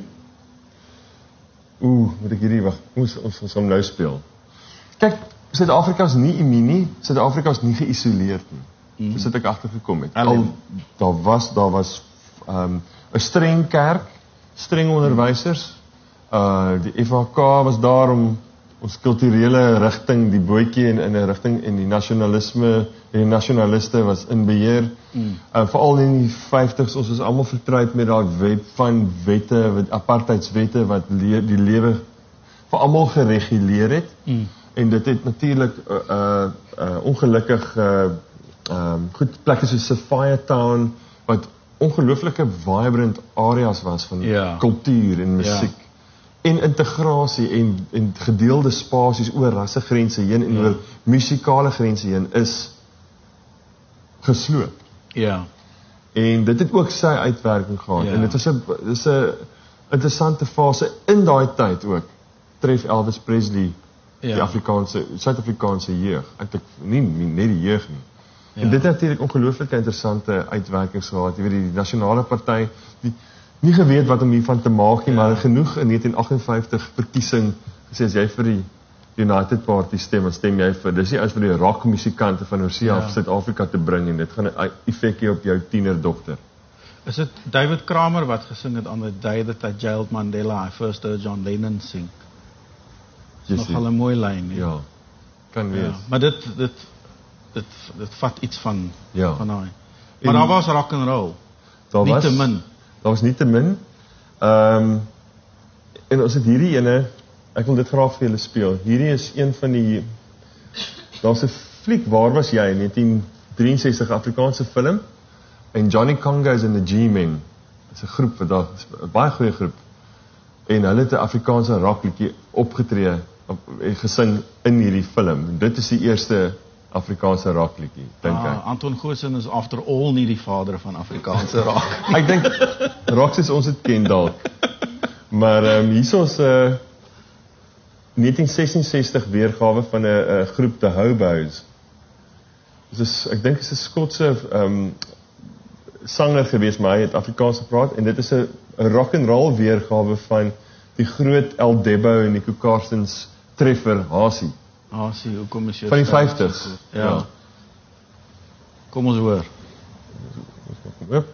Oeh, moet ek hierdie wag. Ons ons ons gaan nou speel. Kyk, Suid-Afrika is nie immuun nie. Suid-Afrika is nie geïsoleerd nie. Mm. Dis wat ek agtergekom het. Al daar was daar was ehm um, 'n streng kerk, streng onderwysers. Uh die F H K was daar om ons kulturele rigting, die bootjie in in 'n rigting en die nasionalisme en die nasionaliste was in beheer. Mm. Uh veral in die vyftigs ons is almal vertroud met daai wet van wette, wat apartheidswette wat le die lewe vir almal gereguleer het. Mm. En dit het natuurlik uh, uh, uh ongelukkig uh um goed plekke soos Sophia Town wat ongelooflike vibrant areas was van ja. kultuur en musiek. Ja. En integrasie en en gedeelde spasies oor rassegrense heen en ja. oor musikale grense heen is gesloop. Ja. En dit het ook sy uitwerking gehad. Ja. En dit was 'n dis 'n interessante fase in daai tyd ook. Tref Elvis Presley ja. die Afrikaanse Suid-Afrikaanse jeug. Eintlik nie, nie net die jeug nie. Ja. En dit het natuurlik ongelooflike interessante uitwerkings gehad. Jy weet die nasionale party die nie geweet wat om hiervan te maak nie, ja. maar genoeg in negentien agt vyftig verkiesing gesê as jy vir die United Party stem, dan stem jy vir dis nie as vir die rock musikante van Oorsee af ja. Suid-Afrika te bring en dit gaan 'n effek hê op jou tienerdogter. Is dit David Kramer wat gesing het on the day that I jailed Mandela, I first heard John Lennon sing? Dis nogal 'n mooi lyn, ja. Ja. Kan wees. Ja. Maar dit dit dit dit vat iets van ja. van daai. Maar daar was rock and roll. Daar nie was te min. Daar was nie te min. Ehm um, en ons het hierdie ene, ek wil dit graag vir julle speel. Hierdie is een van die daar's 'n fliek Waar was jy in negentien drieënsestig Afrikaanse film en Johnny Congo is in the G-Men. Dis 'n groep wat daar 'n baie goeie groep. En hulle het 'n Afrikaanse rockliedjie opgetree en gesing in hierdie film. Dit is die eerste Afrikaanse rockliedjie, dink ah, ek. Anton Goosen is after all nie die vader van Afrikaanse rock. Ek dink rock soos ons dit ken dalk. Maar ehm um, hier is 'n uh, negentien sesensestig weergawe van 'n uh, groep The Hobos. Dit is ek dink dit is 'n Skotse ehm um, sanger gewees, maar hy het Afrikaans gepraat en dit is 'n rock and roll weergawe van die groot El Debo en Nico Carstens treffer Hasie. Hasie, hoekom is jy van die vyftigs? Ja. ja. Kom ons hoor. Oop.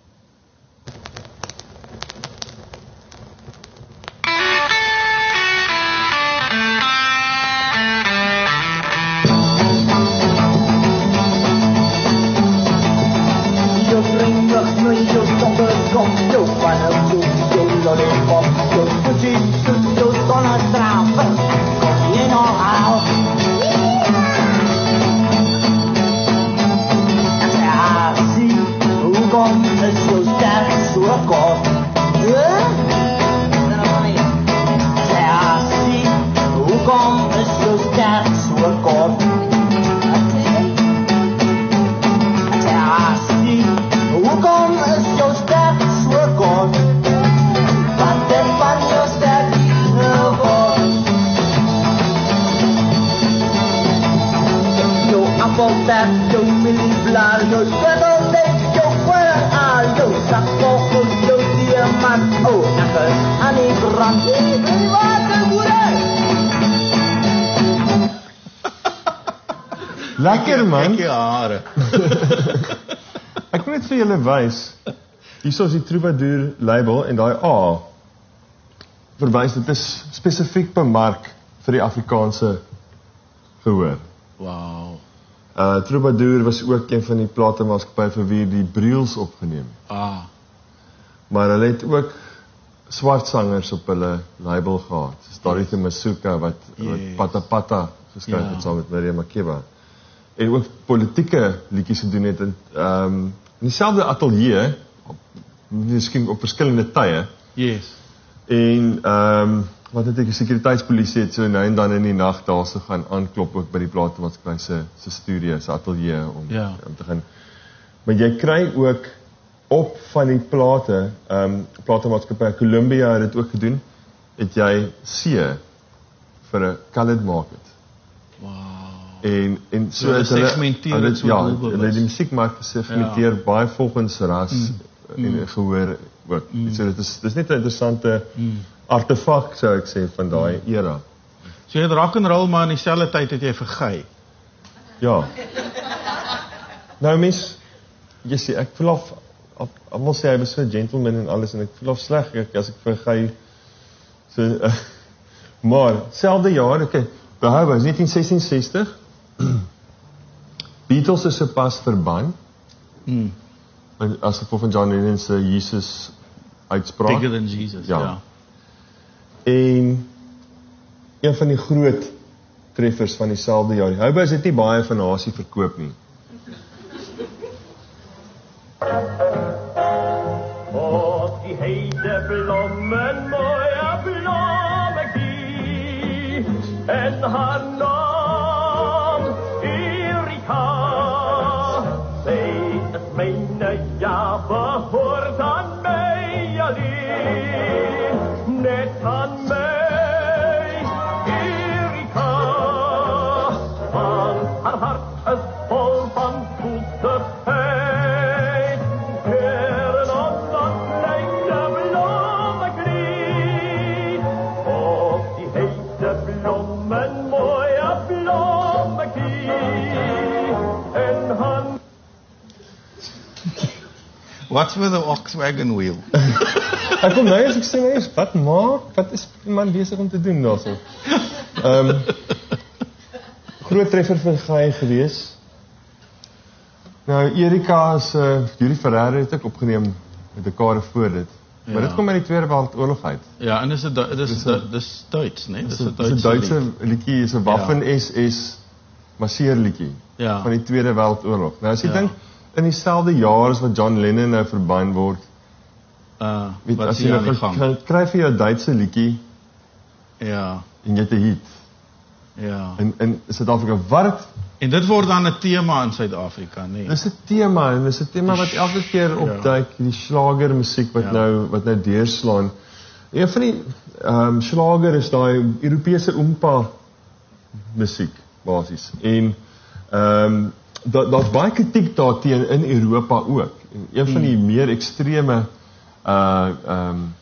Lekker man. Kyk jy hare. Ek wil net vir julle wys. Hier is die Troubadour label en daai A verwys dit is spesifiek bemark vir die Afrikaanse gehoor. Wow. Uh Troubadour was ook een van die platemaatskappye vir wie die Briels opgeneem. Ah. Maar hulle het ook swart sangers op hulle label gehad. Dis Dorothy Masuka wat, yes. wat Pata Pata geskryf het ja. saam met Miriam Makeba. En ook politieke liedjies gedoen het in ehm um, in dieselfde ateljee, miskien op verskillende tye. Yes. En ehm um, wat het ek die sekuriteitspolisie het so nou en dan in die nag daar so gaan aanklop ook by die platemaatskappy se se studio, se ateljee om ja. om te gaan. Maar jy kry ook op van die plate, um, platemaatskappy Columbia het dit ook gedoen, het jy C vir 'n colored market. Wow. En en so, so het hulle segmenteer hulle dit so ja, doelbewus. hulle die musiekmark gesegmenteer ja. baie volgens ras mm. en gehoor ook. Mm. So dit is dis net 'n interessante mm. artefak sou ek sê van daai mm. era. So jy het rock and roll maar in dieselfde tyd het jy vergey. Ja. Nou mens, jy sê ek voel af almal sê hy was so 'n gentleman en alles en ek voel af sleg ek, as ek vergey. So uh, maar selfde jaar, okay, behou was negentien sesensestig. Beatles is sopas verban. Mm. As gevolg van John Lennon se Jesus uitspraak. Bigger than Jesus, ja. ja. En een van die groot treffers van dieselfde jaar. Houbous het nie baie van Hasie verkoop nie. Och, die heide blommen, mooie blommetjie, en haar naam Erika. Zij is myne, ja, behoort aan my alleen, net aan my, Erika. Want haar hart is vol van zoeterheid, en op dat kleine blommeklie, op die heide blommen, mooie blommeklie, en haar. What's with the ox wagon wheel? Ek kom nou eens ek sê nou eens, wat maak, wat is die man besig om te doen daarso? Ehm um, groot treffer vir Gaai gewees. Nou Erika is uh, Yuri Ferreira het ek opgeneem met dekade voor dit. Maar Ja. dit kom uit die Tweede Wêreldoorlog uit. Ja, en dis 'n Du- dis Dis dis een- dis Duits, né? Dis Dis 'n 'n Duitse, Duitse Duitse lied. liedjie, is 'n Waffen-S S masseerliedjie Ja. van die Tweede Wêreldoorlog. Nou as jy Ja. dink in dieselfde jaar as wat John Lennon nou verban word, Uh, weet wat as sien jy jy aan nou die gang? gaan kry vir jou 'n Duitse liedjie Ja, en jy het 'n hit ja. in in Suid-Afrika. Wat En dit word dan 'n tema in Suid-Afrika, né? dis 'n tema en dis 'n tema wat elke keer opduik, die slager musiek wat Ja. nou wat nou deurslaan. Een van die ehm um, slager is daai Europese oompa musiek basies. En ehm um, daar daar's baie kritiek daarteen in Europa ook. En een van die meer ekstreme uh ehm um,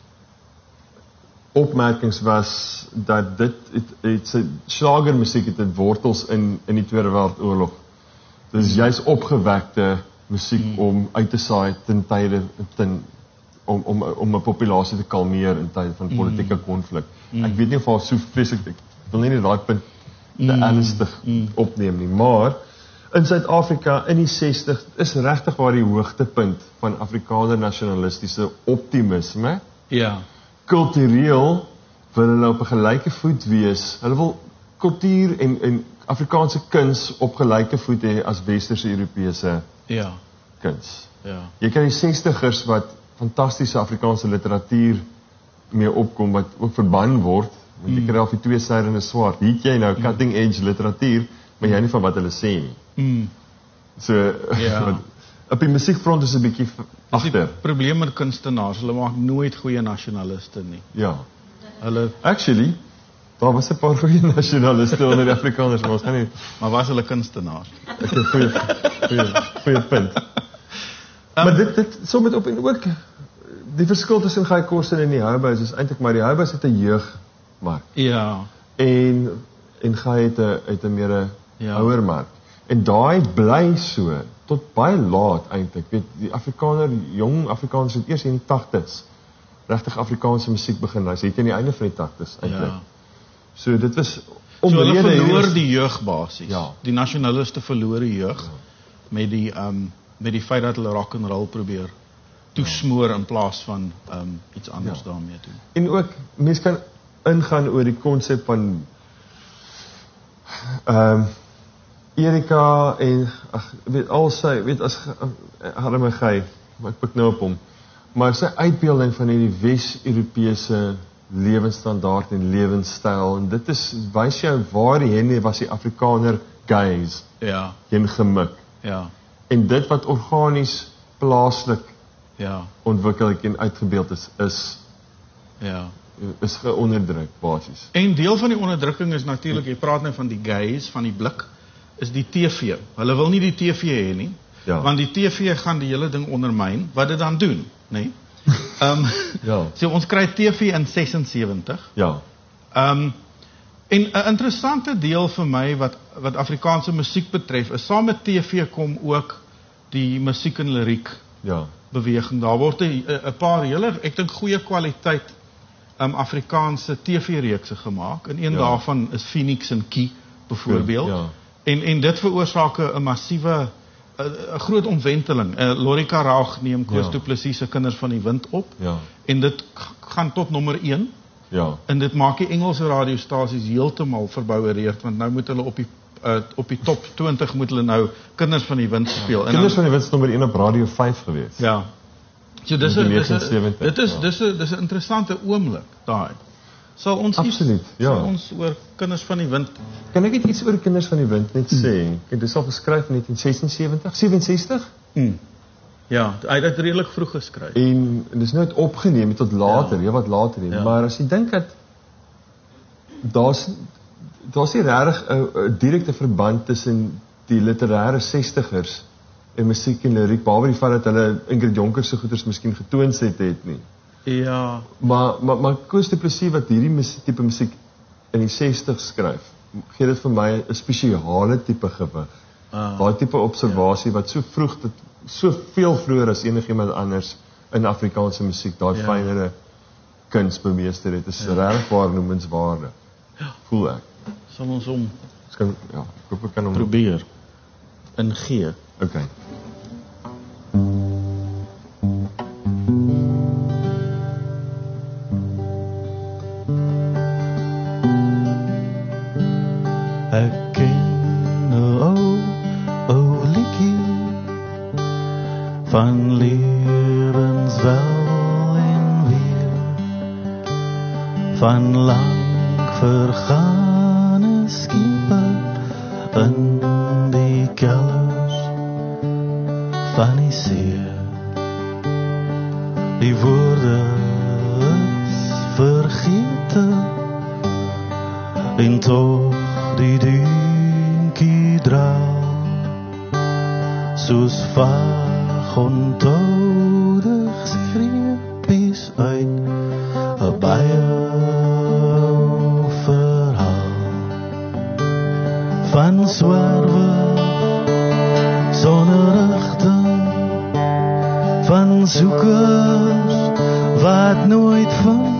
opmerkings was dat dit het, het sy slagermusiek het, het wortels in in die Tweede Wêreldoorlog. Dis juis opgewekte musiek mm. om uit te saai ten tye ten om om om 'n populasie te kalmeer in tye van politieke konflik. Mm. Ek weet nie of haar so vreeslik ek wil nie net daai punt te mm. ernstig mm. opneem nie, maar in Suid-Afrika in die sestig is regtig waar die hoogtepunt van Afrikaner nasionalistiese optimisme. Ja. Kultureel wil hulle op 'n gelyke voet wees. Hulle wil kultuur en en Afrikaanse kuns op gelyke voet hê as westerse Europese Ja. kuns. Ja. Jy kry die sestigers wat fantastiese Afrikaanse literatuur mee opkom wat ook verban word, want jy kry al die twee sydende swaard. Hier het jy nou cutting edge literatuur, maar jy nie van wat hulle sê nie. Mm. So Ja. wat, op die musiekfront is 'n bietjie v- Dis die agter. probleem met kunstenaars, hulle maak nooit goeie nasionaliste nie. Ja. Hulle Actually, daar was 'n paar goeie nasionaliste onder die Afrikaners, maar ons gaan nie maar was hulle kunstenaars. ek het goeie goeie goeie punt. Um, maar dit dit sommer op en ook die verskil tussen Guy Korsen en die Houbous is eintlik maar die Houbous het 'n jeugmark Ja. en en Guy het 'n het 'n meer 'n Ja. ouer mark. En daai bly so tot baie laat eintlik. Weet die Afrikaner, jong Afrikaners het eers in die tagtigs regtig Afrikaanse musiek begin luister. Het in die einde van die tagtigs eintlik. Ja. So dit was So hulle omrede verloor hierdie- die jeug basies. Ja. Die nasionaliste verloor die jeug met die um met die feit dat hulle rock and roll probeer toesmoor in plaas van um iets anders Ja. daarmee doen. En ook mense kan ingaan oor die konsep van ehm um, Erika en ag weet al sy weet as arme Guy, maar ek pik nou op hom. Maar sy uitbeelding van hierdie Wes-Europese lewensstandaard en lewenstyl en dit is wys jou waar die henne was die Afrikaner gaze Ja. heen gemik. Ja. En dit wat organies plaaslik Ja, ontwikkel en uitgebeeld is, is, ja. is geonderdruk, basies. En deel van die onderdrukking is natuurlik, jy praat nou van die gays, van die blik, is die T V. Hulle wil nie die T V hê nie, Ja. want die T V gaan die hele ding ondermyn, wat dit dan doen, nê? Um, Ja. so ons kry T V in sesensewentig. Ja, Um, en 'n interessante deel vir my wat wat Afrikaanse musiek betref, is saam met T V kom ook die musiek en liriek ja, beweging. Daar word 'n 'n paar hele, ek dink goeie kwaliteit um, Afrikaanse T V-reekse gemaak. En een Ja. daarvan is Phoenix en Key byvoorbeeld. Ja. En en dit veroorsaak 'n massiewe 'n groot omwenteling. Uh, Lorika Raag neem Koos Ja. Du Plessis se Kinders van die Wind op. ja, En dit g- gaan tot nommer een. ja, En dit maak die Engelse radiostasies heeltemal verbouwereerd, want nou moet hulle op die uh, op die top twintig moet hulle nou Kinders van die Wind speel. En Kinders van die Wind is nommer een op Radio vyf gewees. ja. So dis 'n In dis 'n negenensewentig, dit is ja. dis 'n dis 'n interessante oomblik daai. Sal ons iets- Absoluut, ja. sal ons oor Kinders van die Wind. Kan ek net iets oor Kinders van die Wind net sê? Ek dit is al geskryf in negentien sesensewentig, sewenses-stig Hmm. Ja, hy het dit redelik vroeg geskryf. en, en dis nooit opgeneem tot later, ja, wat later nie. Ja. Maar as jy dink dat daar's daar's nie regtig 'n 'n direkte verband tussen die literêre sestigers en musiek en liriek, behalwe die feit dat hulle Ingrid Jonker se goeders miskien getoon het het nie. Ja, Maar maar maar Koos Du Plessis wat hierdie musiek tipe musiek in die sestig skryf, gee dit vir my 'n spesiale tipe gewig. Ah. Daai tipe observasie wat so vroeg dit so veel vroeër as enigiemand anders in Afrikaanse musiek daai Ja. fynere kuns bemeester het, is Ja. regtig waarnoemenswaardig. Ja. Voel ek. sal ons hom Ek kan ja, ek hoop ek kan hom probeer ingee. Okay. Ek ken 'n ou, ou liedjie van lewenswel en weer, van lang vergane skepe in die kelders van die see. Die woorde is vergete en toch die dinkie draal soos vaag ontoudig skreepies uit 'n baie ou verhaal van swerwe sonder rigting, van soekers wat nooit vind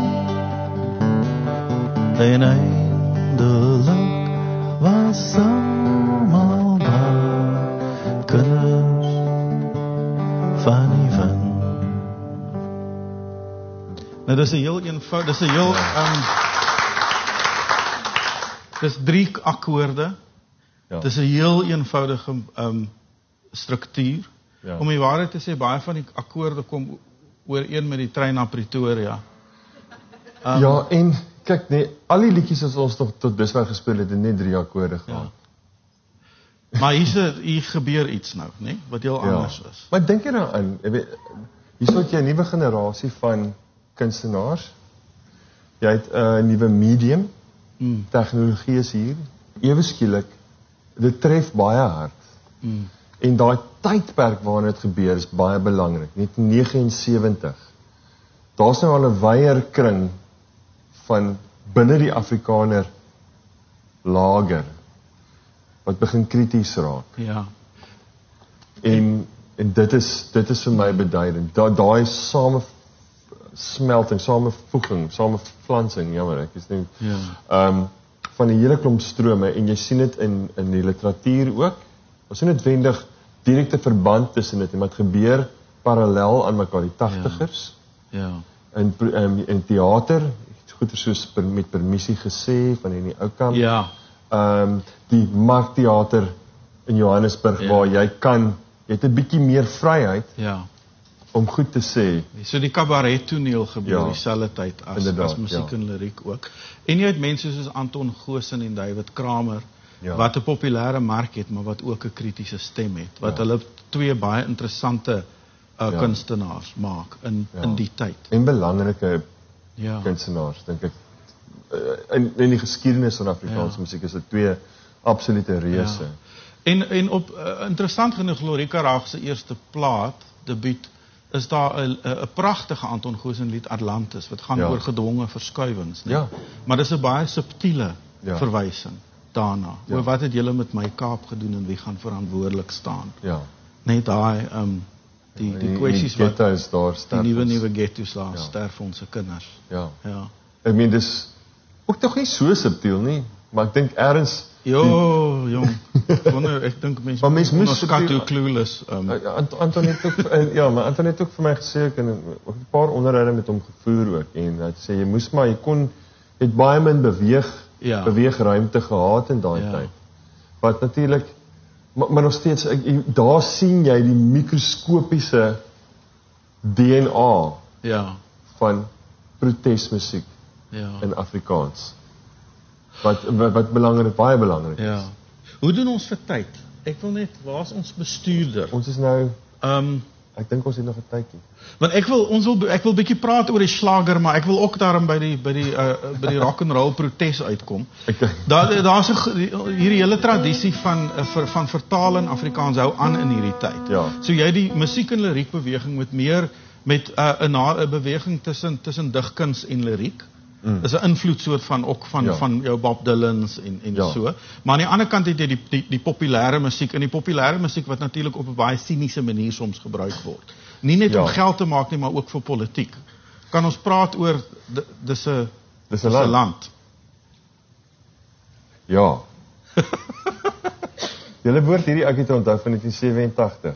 en eindelik was almal maar kinders van die wind. Nou dis 'n heel eenvoudig, dis 'n heel um dis drie akkoorde. Ja. Dis 'n heel eenvoudige um struktuur. Ja. Om die waarheid te sê, baie van die akkoorde kom ooreen met die trein na Pretoria. Um, Ja, en kyk nee, al die liedjies wat ons tot tot dusver gespeel het, het net drie akkoorde gehad. Maar hier's 'n hier gebeur iets nou, né, wat heel anders is. Maar dink jy daaraan, jy weet, hier het jy 'n nuwe generasie van kunstenaars. Jy het 'n uh, nuwe medium. Mm. Tegnologie is hier. Ewe skielik, dit tref baie hard. Mm. En daai tydperk waarin dit gebeur is baie belangrik. negentien negenensewentig. Daar's nou al 'n wyeer kring van binne die Afrikaner lager wat begin krities raak. Ja. En en dit is dit is vir my beduidend. Da, daai same smelting, samevoeging, sameflansing, jammer, ek is nie Ja. ehm um, van 'n hele klomp strome en jy sien dit in in die literatuur ook. Ons sien noodwendig direkte verband tussen dit en wat gebeur parallel aan mekaar, die tagtigers. Ja. In um, in teater, goeie soos per, met permissie gesê van in die ou kamp. Ja. Ehm um, die Markteater in Johannesburg Ja. waar jy kan jy het 'n bietjie meer vryheid Ja. om goed te sê. So die kabaret toneel gebeur Ja. dieselfde tyd as Inderdaad, as musiek ja. en liriek ook. En jy het mense soos Anton Goosen en David Kramer Ja. wat 'n populêre mark het, maar wat ook 'n kritiese stem het. Wat Ja. hulle twee baie interessante uh, Ja. kunstenaars maak in Ja. in die tyd. En belangrike Ja. kunstenaars, dink ek. Uh, in, in die geskiedenis van Afrikaanse Ja. musiek is dit twee absolute reuse. Ja. En en op uh, interessant genoeg Lorika Raag se eerste plaat, debuut, is daar 'n 'n pragtige Anton Goosen lied Atlantis wat gaan Ja. oor gedwonge verskuiwings, né? Ja. Maar dis 'n baie subtiele Ja. verwysing daarna. Ja. Oor wat het julle met my Kaap gedoen en wie gaan verantwoordelik staan? Ja. Net daai um die die En kwessies die wat ghetto's daar die sterf nuwe ons. nuwe ghetto's daar Ja. sterf ons kinders. Ja. Ja. Ek meen dis ook tog nie so subtiel nie, maar ek dink ergens Jo, jong. Wonder ek dink mense Maar mens moes onderskat subtiel- hoe clueless um Uh, Ant Anton het ook uh, ja, maar Anton het ook vir my gesê ek en ook 'n paar onderhoude met hom gevoer ook en hy het sê jy moes maar jy kon het baie min beweeg Ja. beweegruimte gehad in daai Ja. tyd. Wat natuurlik maar, maar nog steeds ek, jy- daar sien jy die mikroskopiese D N A ja, van protesmusiek ja. in Afrikaans. Wat wat, wat belangrik, baie belangrik is. Ja. Hoe doen ons vir tyd? Ek wil net, waar's ons bestuurder? Ons is nou Um ek dink ons het nog 'n tydjie. want ek wil ons wil ek wil bietjie praat oor die slager, maar ek wil ook daarom by die by die uh, by die rock and roll protes uitkom. Ek dink Daar daar's 'n ge- hierdie hele tradisie van uh, ver, van vertaal in Afrikaans hou aan in hierdie tyd. Ja. So jy die musiek en liriek beweging met meer met 'n uh, 'n na- 'n beweging tussen tussen digkuns en liriek. Mm. Is 'n invloed soort van ook van Ja. van jou Bob Dylan's en en Ja. so. Maar aan die ander kant het jy die die, die populêre musiek en die populêre musiek wat natuurlik op 'n baie siniese manier soms gebruik word. Nie net Ja. om geld te maak nie, maar ook vir politiek. Kan ons praat oor d- dis 'n dis 'n dis 'n land. land. Ja. Julle behoort hierdie ouetjie te onthou van negentien sewe en agtig.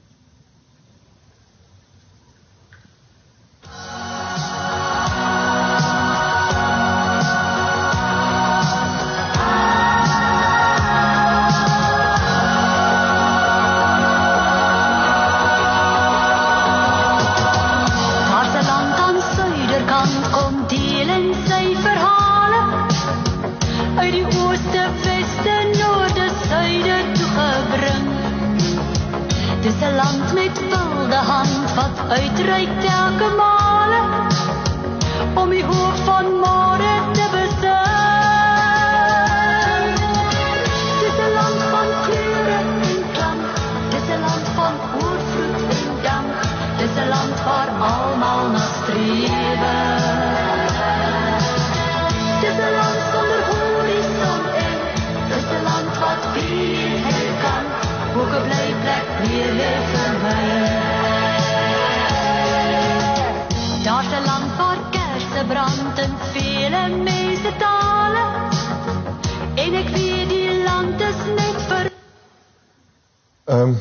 Daar's 'n land aan suiderkant kom delen sy verhale uit die ooste, weste, noorde, suide toe gebring. Dis 'n land met wilde hand wat uitreik telke male om die hoof van môre te besing. Dis 'n land van kleure en klank, dis 'n land van oorvloed en dank. Dis 'n land waar almal na strewe. Dis 'n land sonder horison en dis 'n land wat wie kan. Ook 'n blyplek weer weer vir my. Daar's 'n land waar kersse brand in vele mense tale. En ek weet die land is net vir Ehm um,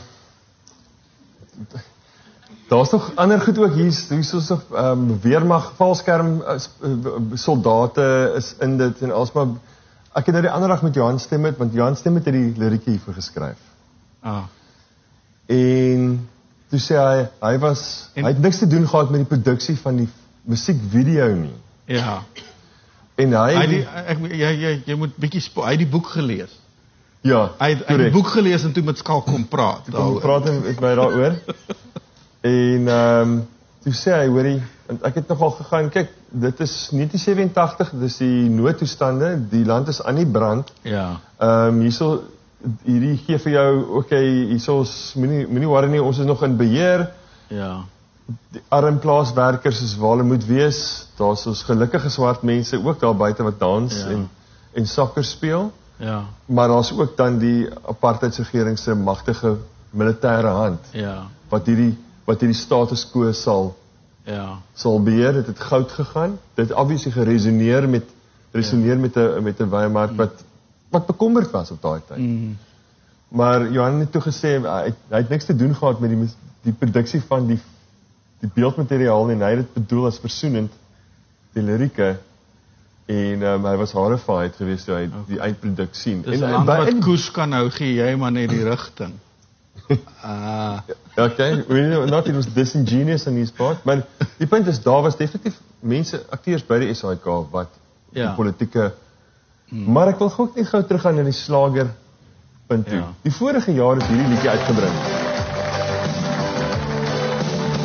Daar's nog ander goed ook hier, hier's ons nog ehm um, weermag, valskerm uh, soldate is in dit en alsmaar ek het nou die ander dag met Johan Stemmet, want Johan Stemmet het die liriekie hiervoor geskryf. Ah. En toe sê hy hy was En- hy het niks te doen gehad met die produksie van die musiekvideo nie. Ja. En hy, Hy die, ek jy jy jy moet bietjie spo- hy het die boek gelees. ja, Hy het, hy het die korrek. boek gelees en toe met Skalk kom praat. Kom daaroor. praat met my daaroor. En ehm um, toe sê hy, hoorie, want ek het nogal gegaan, kyk, dit is negentien sewe en agtig, dis die noodtoestande, die land is aan die brand. Ja. Ehm um, hierso hierdie gee vir jou, okay, hierso is moenie moenie worry nie, ons is nog in beheer. Ja. Die arm plaaswerkers is waar hulle moet wees. Daar's ons gelukkige swart mense ook daar buite wat dans Ja. en en sokker speel. Ja. Maar daar's ook dan die apartheidsregering se magtige militêre hand Ja. wat hierdie wat hierdie status quo sal Ja. sal beheer. Dit het goud gegaan. Dit het obviously geresoneer met resoneer ja. met 'n met 'n Weimar wat wat bekommerd was op daai tyd. Mm. Maar Johan het toe gesê hy het, hy het niks te doen gehad met die mus- die produksie van die die beeldmateriaal nie. Hy het dit bedoel as versoenend die lirieke en um, hy was horrified geweest toe hy die eindproduk sien. Dis 'n en land by- wat en- koers kan hou, gee jy maar net die rigting. Ah. Okay, we know not it was disingenuous on his part, maar die punt is daar was definitief mense, akteurs by die S A I K wat Ja. die politieke hmm. Maar ek wil gou net gou teruggaan na die slager punt toe. Ja. Die vorige jaar is hierdie liedjie uitgebring.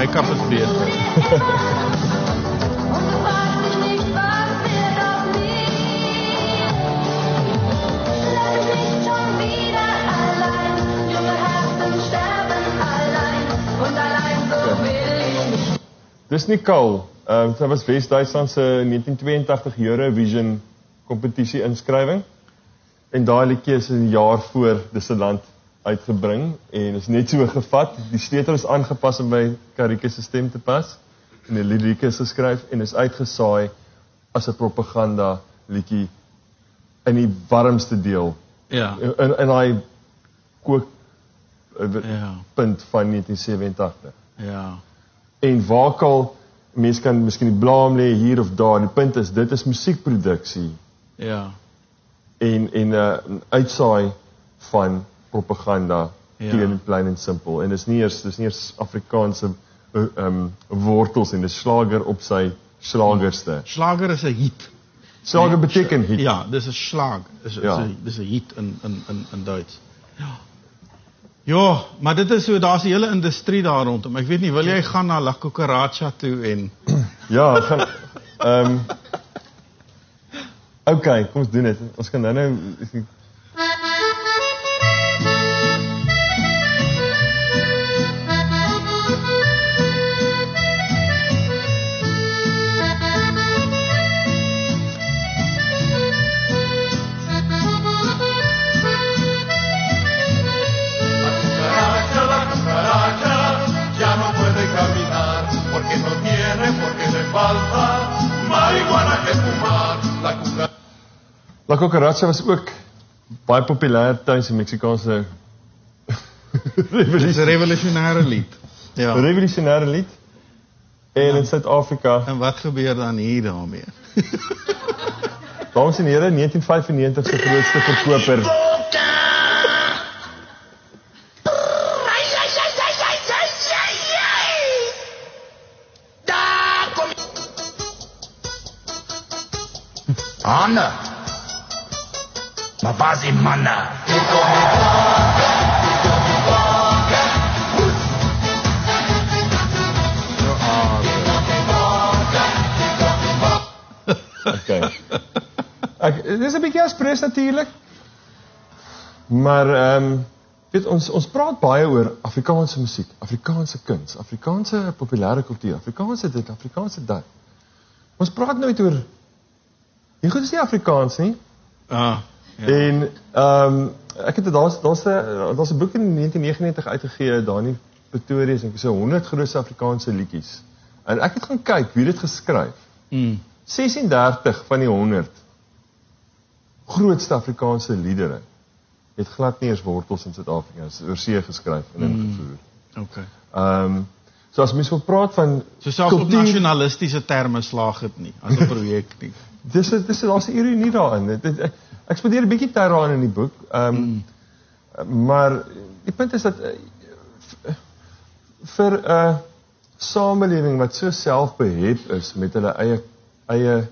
make-up is beter. Dis Nicole, um, sy was Wes-Duitsland se negentien tweeëntagtig Eurovision kompetisie inskrywing. En daai liedjie is 'n jaar voor Dis 'n Land uitgebring en is net so gevat. Die sleutel is aangepas om by Karike se stem te pas. En die lirieke is geskryf en is uitgesaai as 'n propaganda liedjie in die warmste deel. Ja. In in daai kook Ja. punt van negentien sewenentagtig. Ja. En waar al mense kan miskien die blame lê hier of daar. Die punt is dit is musiekproduksie Ja. en en 'n uh, uitsaai van propaganda Ja. teen plain en simpel. En dis nie eers dis nie eers Afrikaanse uh, um, wortels en dis slager op sy slagerste. Slager is 'n hit. Slager beteken hit. Ja, dis 'n slag. Dis is Ja. 'n dis 'n hit in in in in Duits. Ja. Ja, maar dit is so daar's 'n hele industrie daar rondom. Ek weet nie, wil jy gaan na La Cucaracha toe en Ja, gaan ehm um, okay, kom ons doen dit. Ons kan nou nou cucaracha, la cucaracha, ya no puede caminar, porque no tiene, porque le falta marihuana que fumar. La cucaracha. La Cucaracha was ook baie populêr tydens die Meksikaanse dis 'n revolusie. revolusionêre lied. Ja. Revolusionêre lied. En in Suid-Afrika, En wat gebeur dan hier daarmee? dames en here, negentien vyfennegentig se grootste verkoper. Anna. Mavazi mana. Okay. Ek dis 'n bietjie aspres natuurlik. Maar ehm um, weet ons ons praat baie oor Afrikaanse musiek, Afrikaanse kuns, Afrikaanse populêre kultuur, Afrikaanse dit, Afrikaanse dat. Ons praat nooit oor die goed is nie Afrikaans nie. Ah, ja. En ehm um, ek het daar's daar's 'n daar's 'n boek in negentien negenennegentig uitgegee daar in Pretoria, en ek sê honderd grootste Afrikaanse liedjies. En ek het gaan kyk wie dit geskryf. Mm. sesendertig van die honderd grootste Afrikaanse liedere het glad nie eers wortels in Suid-Afrika, is oor see geskryf en ingevoer. Okay. Ehm um, so as mens wil praat van So selfs op nasionalistiese terme slaag dit nie as 'n projek nie. Dis dis daar's 'n ironie daarin. Dit, dit, ek, ek spandeer 'n bietjie tyd daarin in die boek. Ehm um, mm. maar die punt is dat uh, vir 'n uh, samelewing wat so selfbehep is met hulle eie eie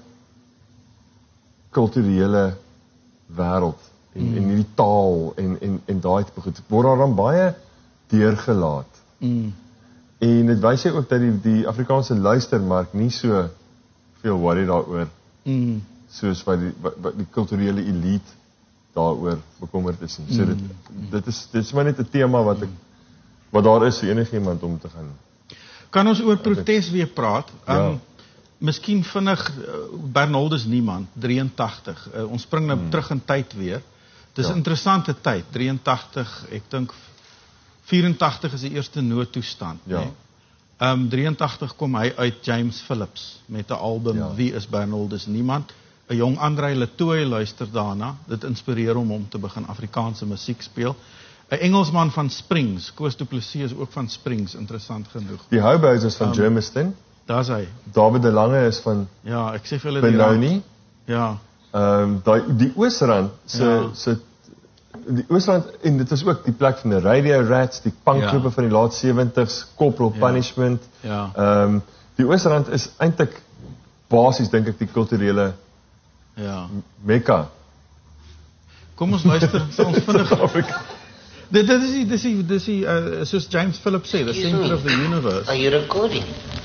kulturele wêreld en mm. en die taal en en en daai tipe goed word daar dan baie deurgelaat. Mm. En dit wys jy ook dat die die Afrikaanse luistermark nie so veel worry daaroor Mm. soos wat die wat, wat die kulturele elite daaroor bekommerd is nie. So dit dit is dit is maar net 'n tema wat ek wat daar is vir enigiemand om te gaan. Kan ons oor protes weer praat? Um, Ja. Miskien vinnig uh, Bernaldus Niemand, drieëntagtig. Uh, ons spring nou hmm. terug in tyd weer. Dis 'n Ja. interessante tyd. drieëntagtig, ek dink vyerentagtig is die eerste noodtoestand, Ja. né? Um drieëntagtig kom hy uit James Phillips met 'n album Ja. Wie is Bernaldus Niemand? 'n Jong Andrei Letoy luister daarna. Dit inspireer hom om te begin Afrikaanse musiek speel. 'n Engelsman van Springs, Koos Du Plessis is ook van Springs, interessant genoeg. Die Houbous is van Um, Germiston. Daar's hy. David de Lange is van Ja, ek sê vir hulle die Benoni. Ja. Ehm um, daai die Oosrand se Ja. se die Oosrand en dit is ook die plek van die Radio Rats, die punkgroepe Ja. van die laat sewenties, Corporal Ja. Punishment. Ja. Ehm um, die Oosrand is eintlik basies dink ek die kulturele Ja. Mekka. Kom ons luister, sal ons vinnig Afrika. Dit dit is die dis die dis die uh, soos James Phillips sê, the center of the universe. Are you recording?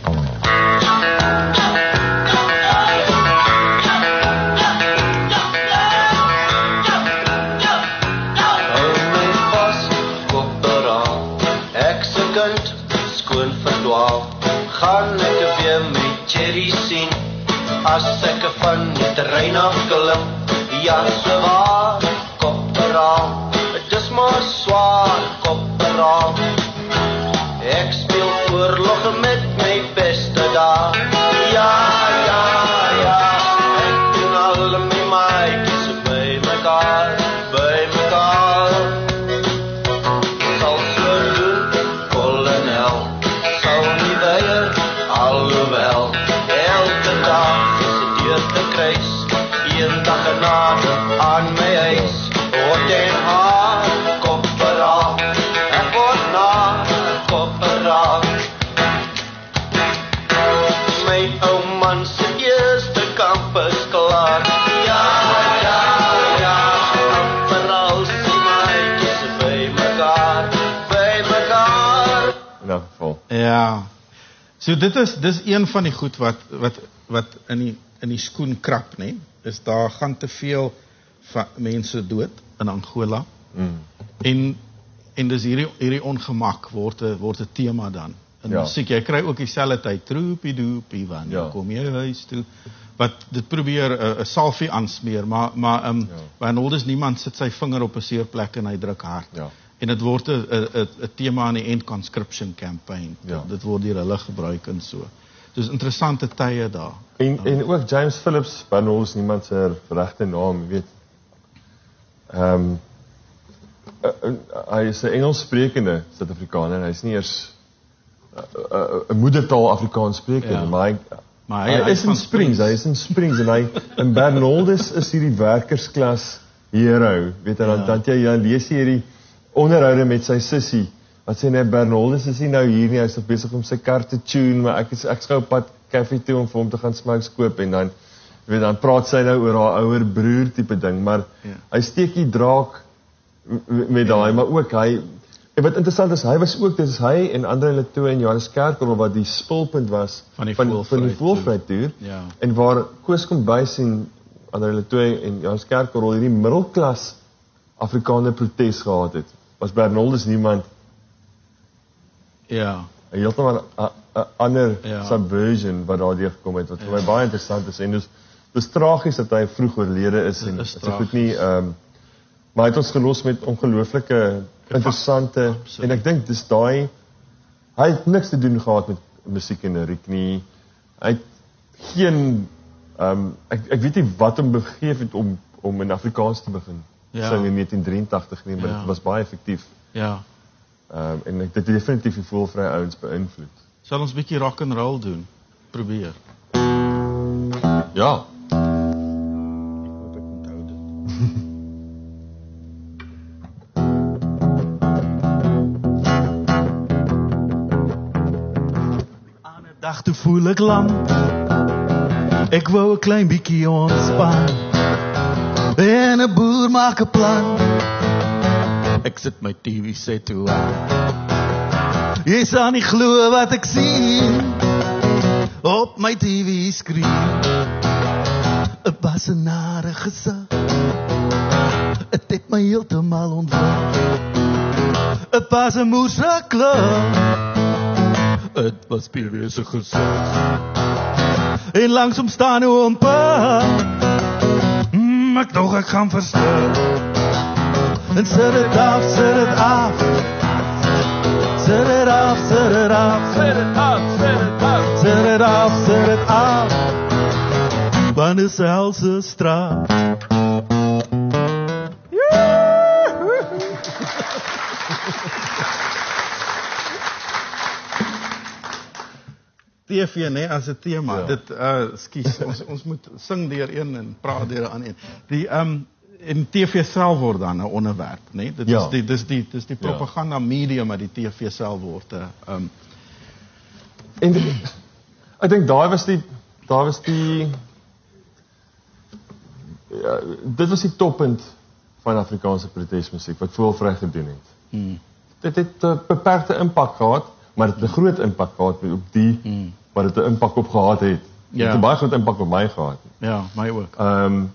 Gaan ek weer my cherry sien, as ek van die terrein af klim, ja so waar, kopperaal, het is maar swaar, kopperaal, ek speel oorlog met my beste daar, ja, ja, ja, ek doen al my maatjies by mekaar, by mekaar, sal so doen, kolonel, sal nie weier, alhoewel, elke dag is het deur te kruis, een dag genade aan my huis, word en haar, kopperaal, ek word na, kopperaal. My ou man se eerste kamp is klaar, ja, ja, ja, kopperaal, sy maatjies by mekaar, by mekaar. In elk geval. Ja. So dit is dis een van die goed wat wat wat in die in die skoen krap, nê? Is daar gaan te veel va, mense dood in Angola. Mm. En en dis hierdie hierdie ongemak word 'n word 'n tema dan. In Ja. musiek, jy kry ook dieselfde tyd troepie doopie wanneer Ja. kom jy huis toe. Wat dit probeer 'n uh, salvie aansmeer, maar maar um, Ja. by Arnoldus niemand sit sy vinger op 'n seer plek en hy druk hard. Ja. En dit word 'n 'n 'n tema aan die End Conscription Campaign. Ja. Dit word deur hulle gebruik en so. Dus interessante tye daar. En en ook James Phillips, Barnolds niemand se regte naam, jy weet. Ehm um, uh, uh, hy is 'n Engelssprekende Suid-Afrikaner. Hy's nie eers 'n uh, uh, uh, moedertaal Afrikaans sprekende, Ja. maar hy Maar hy, hy- hy is hy in van Springs, Springs. hy is in Springs en hy in Barnolds is hierdie werkersklas hero, weet jy, dan Ja. dan jy dan lees jy hierdie onderhoude met sy sussie. Wat sê net Barnolds is nie nou hier nie, hy's nog besig om sy kar te tune, maar ek is ek gou op pad koffie toe om vir hom te gaan smokes koop en dan weet dan praat sy nou oor haar ouer broer tipe ding, maar Ja. hy steek die draak m- met daai, maar ook hy en wat interessant is, hy was ook, dit is hy en Andre Letoe en Johannes Kerkorrel wat die spulpunt was Van die van, van die Voëlvry Voëlvry toer. Ja. En waar Koos Kombuis en Andre Letoe en Johannes Kerkorrel hierdie middelklas Afrikaner protes gehad het, was Barnolds niemand Ja. 'n heeltemal 'n 'n ander Ja. subversion wat daardeur gekom het wat vir my baie interessant is en dis dis tragies dat hy vroeg oorlede is en Dit is dit is goed nie ehm um, maar hy het ons gelos met ongelooflike interessante Absoluut. en ek dink dis daai hy het niks te doen gehad met musiek en lyriek nie. Hy het geen ehm um, ek ek weet nie wat hom begeef het om om in Afrikaans te begin Ja. sing in negentien drie agt nie, maar Ja. dit was baie effektief. Ja. Ehm um, en ek dit het definitief die Voëlvry ouens beïnvloed. Sal ons bietjie rock and roll doen? Probeer. Ja. Ek onthou dit. Aan 'n dag toe voel ek lam. Ek wou 'n klein bietjie ontspan. En 'n boer maak 'n plan. Ek sit my T V set toe aan. Jy sal nie glo wat ek sien op my T V skerm. 'n Basenare gesig. Dit het my heeltemal ontwrig. 'n Basemoerse klop. Dit was P W se gesig. En langsom staan hoe om pa. Mm, ek dog ek gaan verstaan. En sit dit af, sit dit af. Sit dit af, sit dit af. Sit dit af, sit dit af. Sit dit af, sit dit af. Want is helse straat. T V nê as 'n tema. Ja. Dit uh skus ons ons moet sing deur een en praat deur 'n ander een. Die um in T V self word dan 'n onderwerp, nê? Dit Ja. is die dis die dis die Ja. propaganda medium wat die T V self word 'n um En dit, ek dink daai was die daar was die ja, dit was die toppunt van Afrikaanse protesmusiek wat Voëlvry gedoen het. Hmm. Dit het 'n beperkte impak gehad, maar dit het 'n groot impak gehad op die Hmm. wat dit 'n impak op gehad het. Dit Ja. het 'n baie groot impak op my gehad. Ja, my ook. Ehm um,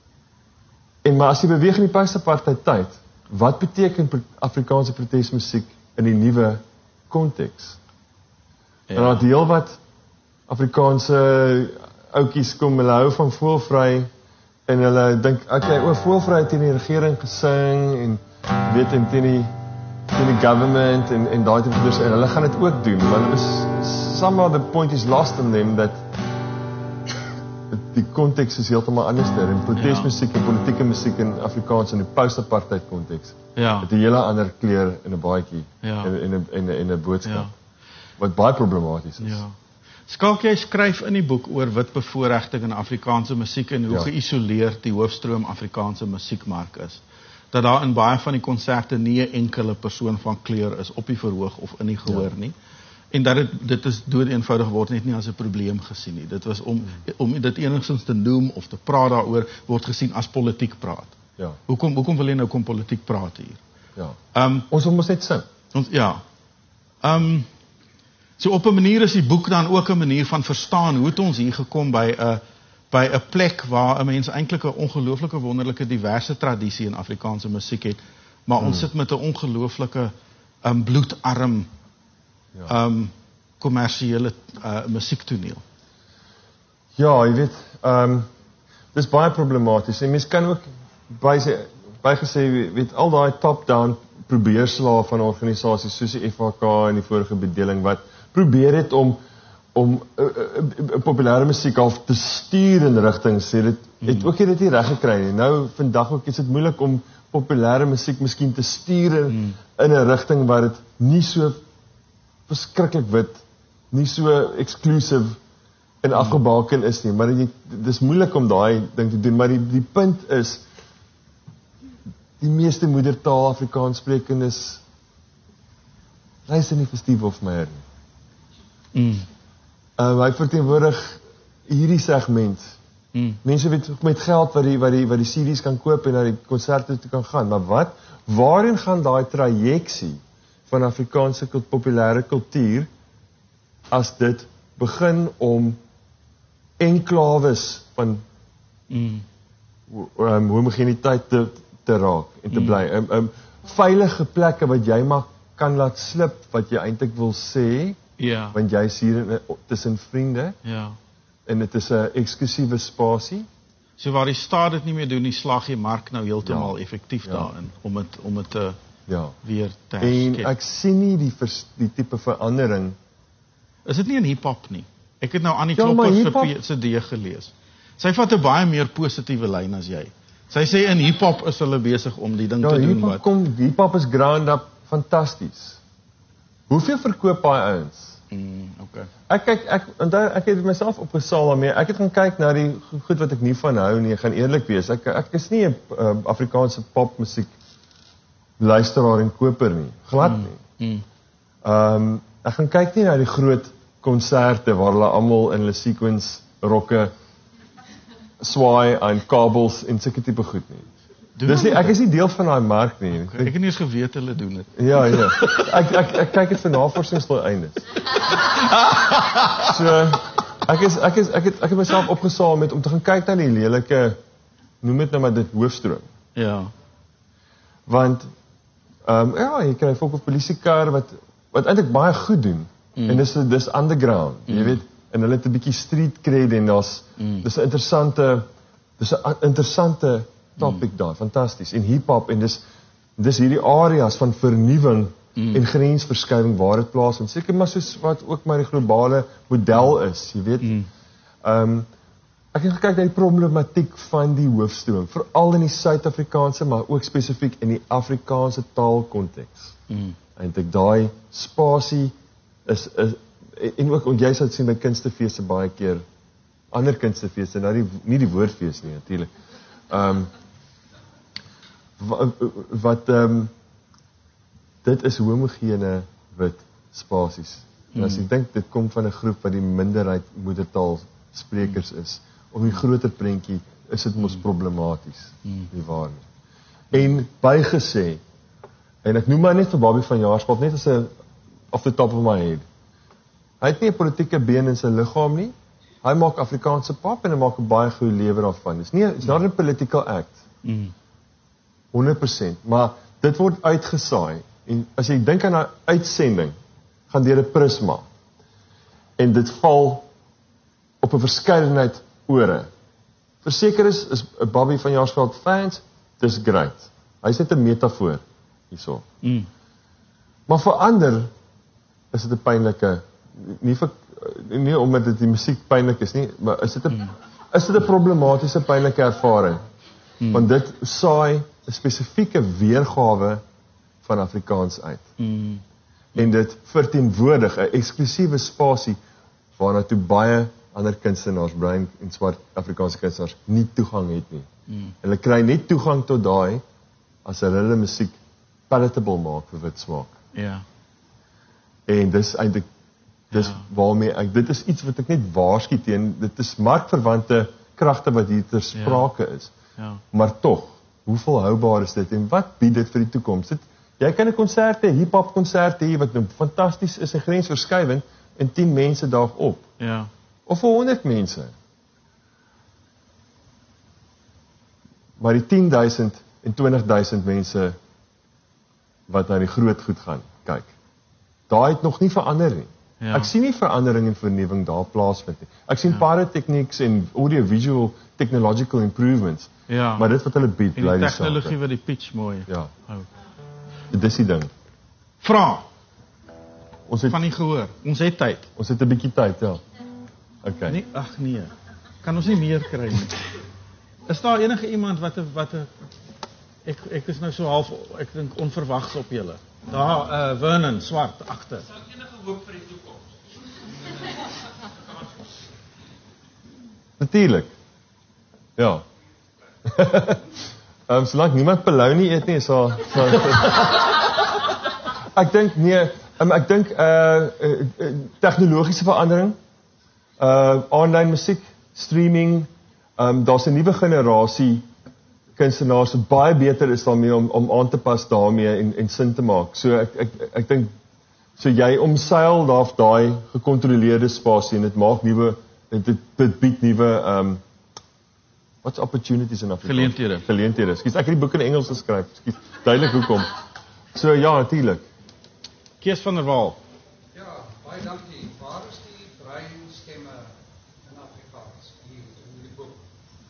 en maar as jy beweeg in die post-apartheid tyd, wat beteken pro- Afrikaanse protesmusiek in die nuwe konteks? Ja. En daar deel wat Afrikaanse ouetjies kom, hulle hou van voelvry en hulle dink okay, oor voelvry teen die regering gesing en weet en teen die teen die government en en daai tipe goeders en hulle gaan dit ook doen, maar is somehow the point is lost in them that die konteks is heeltemal anders daar en protesmusiek en politieke musiek in Afrikaans in die post-apartheid konteks. Ja. Het 'n hele ander kleur in 'n baadjie Ja. en en 'n en 'n en 'n boodskap. Ja. Wat baie problematies is. Ja. Skalk, jy skryf in die boek oor wit bevoorregting in Afrikaanse musiek en hoe Ja. geïsoleerd die hoofstroom Afrikaanse musiekmark is. Dat daar in baie van die konserte nie 'n enkele persoon van kleur is op die verhoog of in die gehoor ja. nie. En dat dit dit is dood eenvoudig word net nie as 'n probleem gesien nie. Dit was om om dit enigstens te noem of te praat daaroor word gesien as politiek praat. Ja. Hoekom hoekom wil jy nou kom politiek praat hier? Ja. Ehm um, Ons wil mos net sing. Ons ja. Ehm um, so op 'n manier is die boek dan ook 'n manier van verstaan hoe het ons hier gekom by 'n by 'n plek waar 'n mens eintlik 'n ongelooflike wonderlike diverse tradisie in Afrikaanse musiek het, maar hmm. ons sit met 'n ongelooflike um, bloedarm Ja. ehm um, kommersiële uh, musiektoneel. Ja, jy weet, ehm um, dis baie problematies. En mens kan ook by sê bygesê weet al daai top-down probeerslae van organisasies soos die F H K en die vorige bedeling wat probeer het om om uh, uh, uh, populêre musiek af te stuur in rigtings, sê dit het ook dit nie reg gekry nie. Nou vandag ook is dit moeilik om populêre musiek miskien te stuur in, hmm. in 'n rigting waar dit nie so verskriklik wit, nie so exclusive en afgebaken is nie, maar dit dis moeilik om daai ding te doen, maar die die punt is die meeste moedertaal Afrikaans sprekendes luister nie vir Steve Hofmeyr nie. Mm. Uh, hy verteenwoordig hierdie segment. Mm. Mense weet met geld wat die wat die wat die C D's kan koop en na die konserte toe kan gaan, maar wat waarheen gaan daai trajeksie van Afrikaanse kult, populêre kultuur as dit begin om enklawes van Mm. um, homogeniteit te te raak en te Mm. bly. Um, um, veilige plekke wat jy maar kan laat slip wat jy eintlik wil sê, Ja. want jy's hier in, tussen vriende Ja. en dit is 'n eksklusiewe spasie. So waar die staat dit nie meer doen, nie slag die mark nou heeltemal Ja. effektief Ja. daarin om dit om dit te Ja. weer te En herskep. ek sien nie die vers, die tipe verandering. Is dit nie in hiphop nie? Ek het nou Annie Ja, Klopper maar se hiphop- P- se D gelees. Sy vat 'n baie meer positiewe lyn as jy. Sy sê in hiphop is hulle besig om die ding Ja, te doen hiphop wat. kom, hiphop is ground up fantasties. Hoeveel verkoop daai ouens? Mm, okay. Ek kyk ek onthou ek het myself opgesaal daarmee. Ek het gaan kyk na die goed wat ek nie van hou nie. Ek gaan eerlik wees. Ek ek is nie 'n uh, Afrikaanse popmusiek luisteraar en koper nie. Glad Mm, nie. mm. Ehm um, ek gaan kyk nie na die groot konserte waar hulle almal in hulle sequence rokke swaai aan kabels en sulke tipe goed nie. Doen Dis nie, hulle ek is nie deel van daai mark nie. Okay. Ek het nie eens geweet hulle doen dit. Ja, ja. Ek ek ek kyk dit vir navorsingsdoeleindes. So ek is ek is ek het ek het myself opgesaal met om te gaan kyk na die lelike noem dit nou maar dit hoofstroom. Ja. Want ehm um, ja, jy kry volk op polisiekar wat wat eintlik baie goed doen. Mm. En dis dis underground, mm. jy weet, en hulle het 'n bietjie street cred en daar's mm. dis 'n interessante dis 'n interessante topic mm. daar, fantasties. En hiphop en dis dis hierdie areas van vernuwing mm. en grensverskuiving waar dit plaasvind. Seker maar soos wat ook maar die globale model is, jy weet. Ehm mm. um, ek het gekyk na die problematiek van die hoofstroom, veral in die Suid-Afrikaanse, maar ook spesifiek in die Afrikaanse taalkonteks. Mm. Eintlik daai spasie is is en ook en jy sal sien by kunstefeeste baie keer ander kunstefeeste, nou die nie die woordfees nie natuurlik. Ehm um, wat wat ehm um, dit is homogene wit spasies. En as jy mm. dink dit kom van 'n groep wat die minderheid moedertaal sprekers is, om die groter prentjie is dit mos problematies, mm. nie waar nie. En bygesê En ek noem maar net vir Bobby van Jaarsveld, net as 'n off the top of my head. Hy het nie 'n politieke been in sy liggaam nie. Hy maak Afrikaanse pop en hy maak 'n baie goeie lewe daarvan. Dis nie, it's not a political act. Mm. honderd persent, maar dit word uitgesaai. En as jy dink aan 'n uitsending, gaan deur 'n prisma. En dit val op 'n verskeidenheid ore. Verseker is is Bobby van Jaarsveld fans, dis great. Hy's net 'n metafoor hierso. Mm. Maar vir ander is dit 'n pynlike, nie vir nie omdat dit die musiek pynlik is nie, maar is dit 'n mm. is dit 'n problematiese pynlike ervaring. Mm. Want dit saai 'n spesifieke weergawe van Afrikaans uit. Mm. En dit verteenwoordig 'n eksklusiewe spasie waarna toe baie ander kunstenaars, bruin en swart Afrikaanse kunstenaars nie toegang het nie. Mm. Hulle kry net toegang tot daai as hulle hulle musiek palatable maak vir wit smaak. Ja. En dis eintlik dis Ja. waarmee ek dit is iets wat ek net waarsku teen. Dit is markverwante kragte wat hier ter sprake is. Ja. Maar tog, hoe volhoubaar is dit en wat bied dit vir die toekoms? Dit jy kan 'n konsert hê, hip-hop konsert hê wat nou fantasties is en grensverskuivend en tien mense daag op Ja. of vir honderd mense. Maar die tien duisend en twintig duisend mense wat na die groot goed gaan kyk. Daai het nog nie verander nie. Ja. Ek sien nie verandering en vernuwing daar plaasvind nie. Ek sien Ja. pyrotechnics en audio-visual technological improvements. Ja. Maar dit wat hulle bied, en bly die die tegnologie same. wat die pitch mooi Ja, hou. dis die ding. Vra Ons het van die gehoor. Ons het tyd. ons het 'n bietjie tyd, ja. Okay. Nee, ag nee. Kan ons nie meer kry nie. Is daar enige iemand wat 'n wat 'n ek ek is nou so half ek dink onverwags op julle. Daar uh Vernon swart agter. Is daar enige hoop vir die toekoms? Natuurlik. Ja. Ehm um, solank niemand pelou nie eet nie, is daar Ek dink nee, um, ek dink uh, uh, uh tegnologiese verandering, uh online musiek, streaming, um daar's 'n nuwe generasie kunstenaars wat baie beter is daarmee om om aan te pas daarmee en en sin te maak. So ek ek ek dink so jy omseil daar daai gekontroleerde spasie en dit maak nuwe dit dit bied nuwe um what's opportunities in Afrikaans? Geleenthede. Geleenthede. Skus, ek het die boek in Engels geskryf. Skus, duidelik hoekom. So ja, natuurlik. Kees van der Walt. Ja, baie dankie. Waar is die breinstemme in Afrikaans hier in die boek?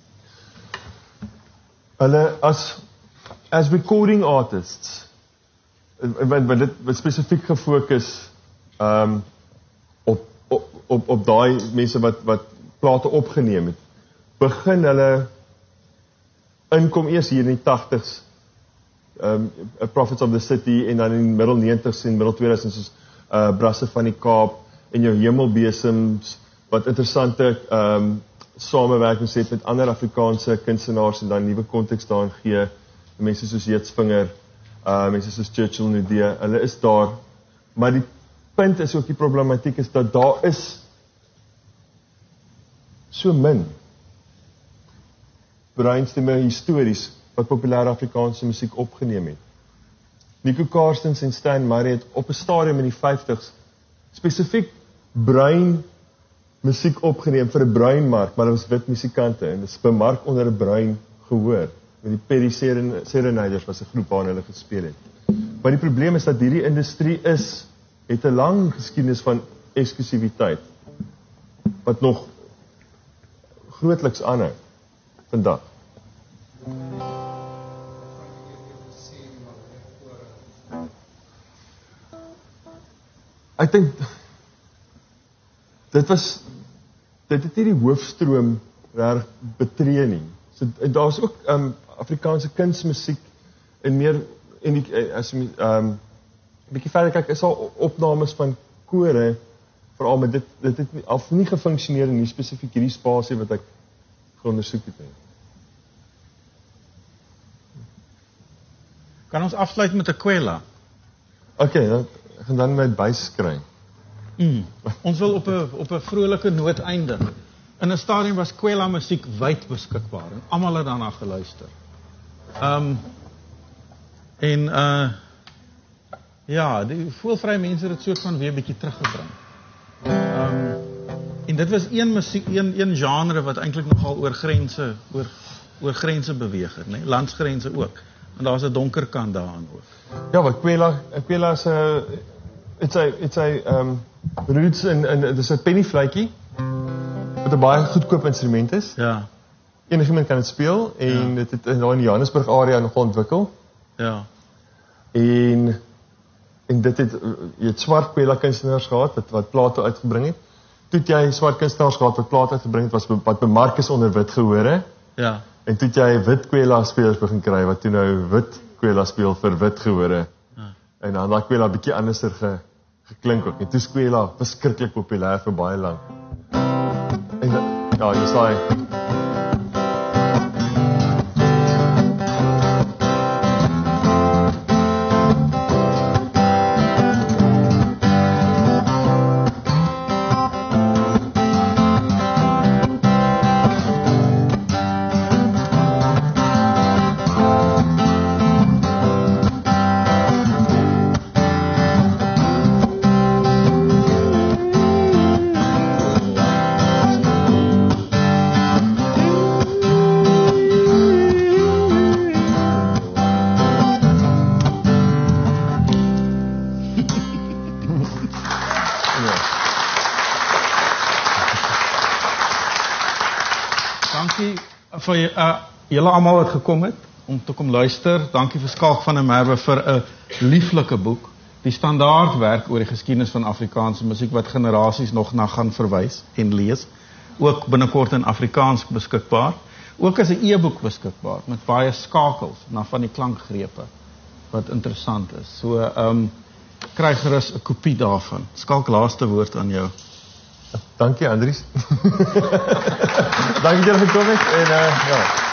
Hulle as as recording artists wat wat dit wat spesifiek gefokus um op op op, op daai mense wat wat plate opgeneem het. Begin hulle inkom eers hier in die tagtigs, um Prophets of the City en dan in die middel negentigs en middel tweeduisends soos uh Brasse van die Kaap en jou Hemelbesems wat interessante um samewerkings het met ander Afrikaanse kunstenaars en dan nuwe konteks daarin gee. Mense soos Jeetsvinger, uh mense soos Churchill Nudee, hulle is daar. Maar die punt is ook die problematiek is dat daar is so min breinstemme histories wat populêre Afrikaanse musiek opgeneem het. Nico Carstens en Stan Murray het op 'n stadium in die vyftigs spesifiek bruin musiek opgeneem vir 'n bruin mark, maar dit was wit musikante en dit is bemark onder 'n bruin gehoor. Met die Perry Seren Serenaders was 'n groep waarna hulle gespeel het. Maar die probleem is dat hierdie industrie is het 'n lang geskiedenis van eksklusiwiteit wat nog grootliks aanhou vandag. Ek dink dit was dit het nie die hoofstroom reg betree nie. So daar's ook um Afrikaanse kunsmusiek en meer en die, as jy um bietjie verder kyk is al opnames van kore veral met dit dit het nie, af nie gefunksioneer in nie spesifiek hierdie spasie wat ek geondersoek het nie. Kan ons afsluit met 'n kwela? Okay, dan ek gaan dan my buis kry. Mm. Ons wil op 'n op 'n vrolike noot eindig. In 'n stadium was kwela musiek wyd beskikbaar en almal het daarna geluister. Um en uh Ja, die voelvrye mense het dit soort van weer 'n bietjie teruggebring. Ehm um, en dit was een musiek, een een genre wat eintlik nogal oor grense, oor oor grense beweeg het, né? Landsgrense ook. En daar's 'n donker kant daaraan ook. Ja, wat Kwela, Kwela is 'n it's a it's a um roots in in dis 'n pennyfluitjie wat 'n baie goedkoop instrument is. Ja. Enigiemand kan dit speel en dit het in daai in die Johannesburg area nogal ontwikkel. Ja. En en dit het jy het swart Kwela kunstenaars gehad wat wat plate uitgebring het. Toe het jy swart kunstenaars gehad wat plate uitgebring het was wat bemark is onder wit gehore. Ja. En toe het jy wit Kwela spelers begin kry wat toe nou wit Kwela speel vir wit gehore. Ja. En dan daai Kwela bietjie anderster ge, geklink ook. En toe is Kwela verskriklik populêr vir baie lank. En ja, jy sê vir uh, julle almal wat gekom het om te kom luister. Dankie vir Skalk van der Merwe vir 'n lieflike boek, die standaardwerk oor die geskiedenis van Afrikaanse musiek wat generasies nog na gaan verwys en lees. Ook binnekort in Afrikaans beskikbaar. Ook as 'n e-boek beskikbaar met baie skakels na van die klankgrepe wat interessant is. So ehm um, kry gerus 'n kopie daarvan. Skalk, laaste woord aan jou. Dankie Andries. Dankie dat jy gekom het en uh, ja.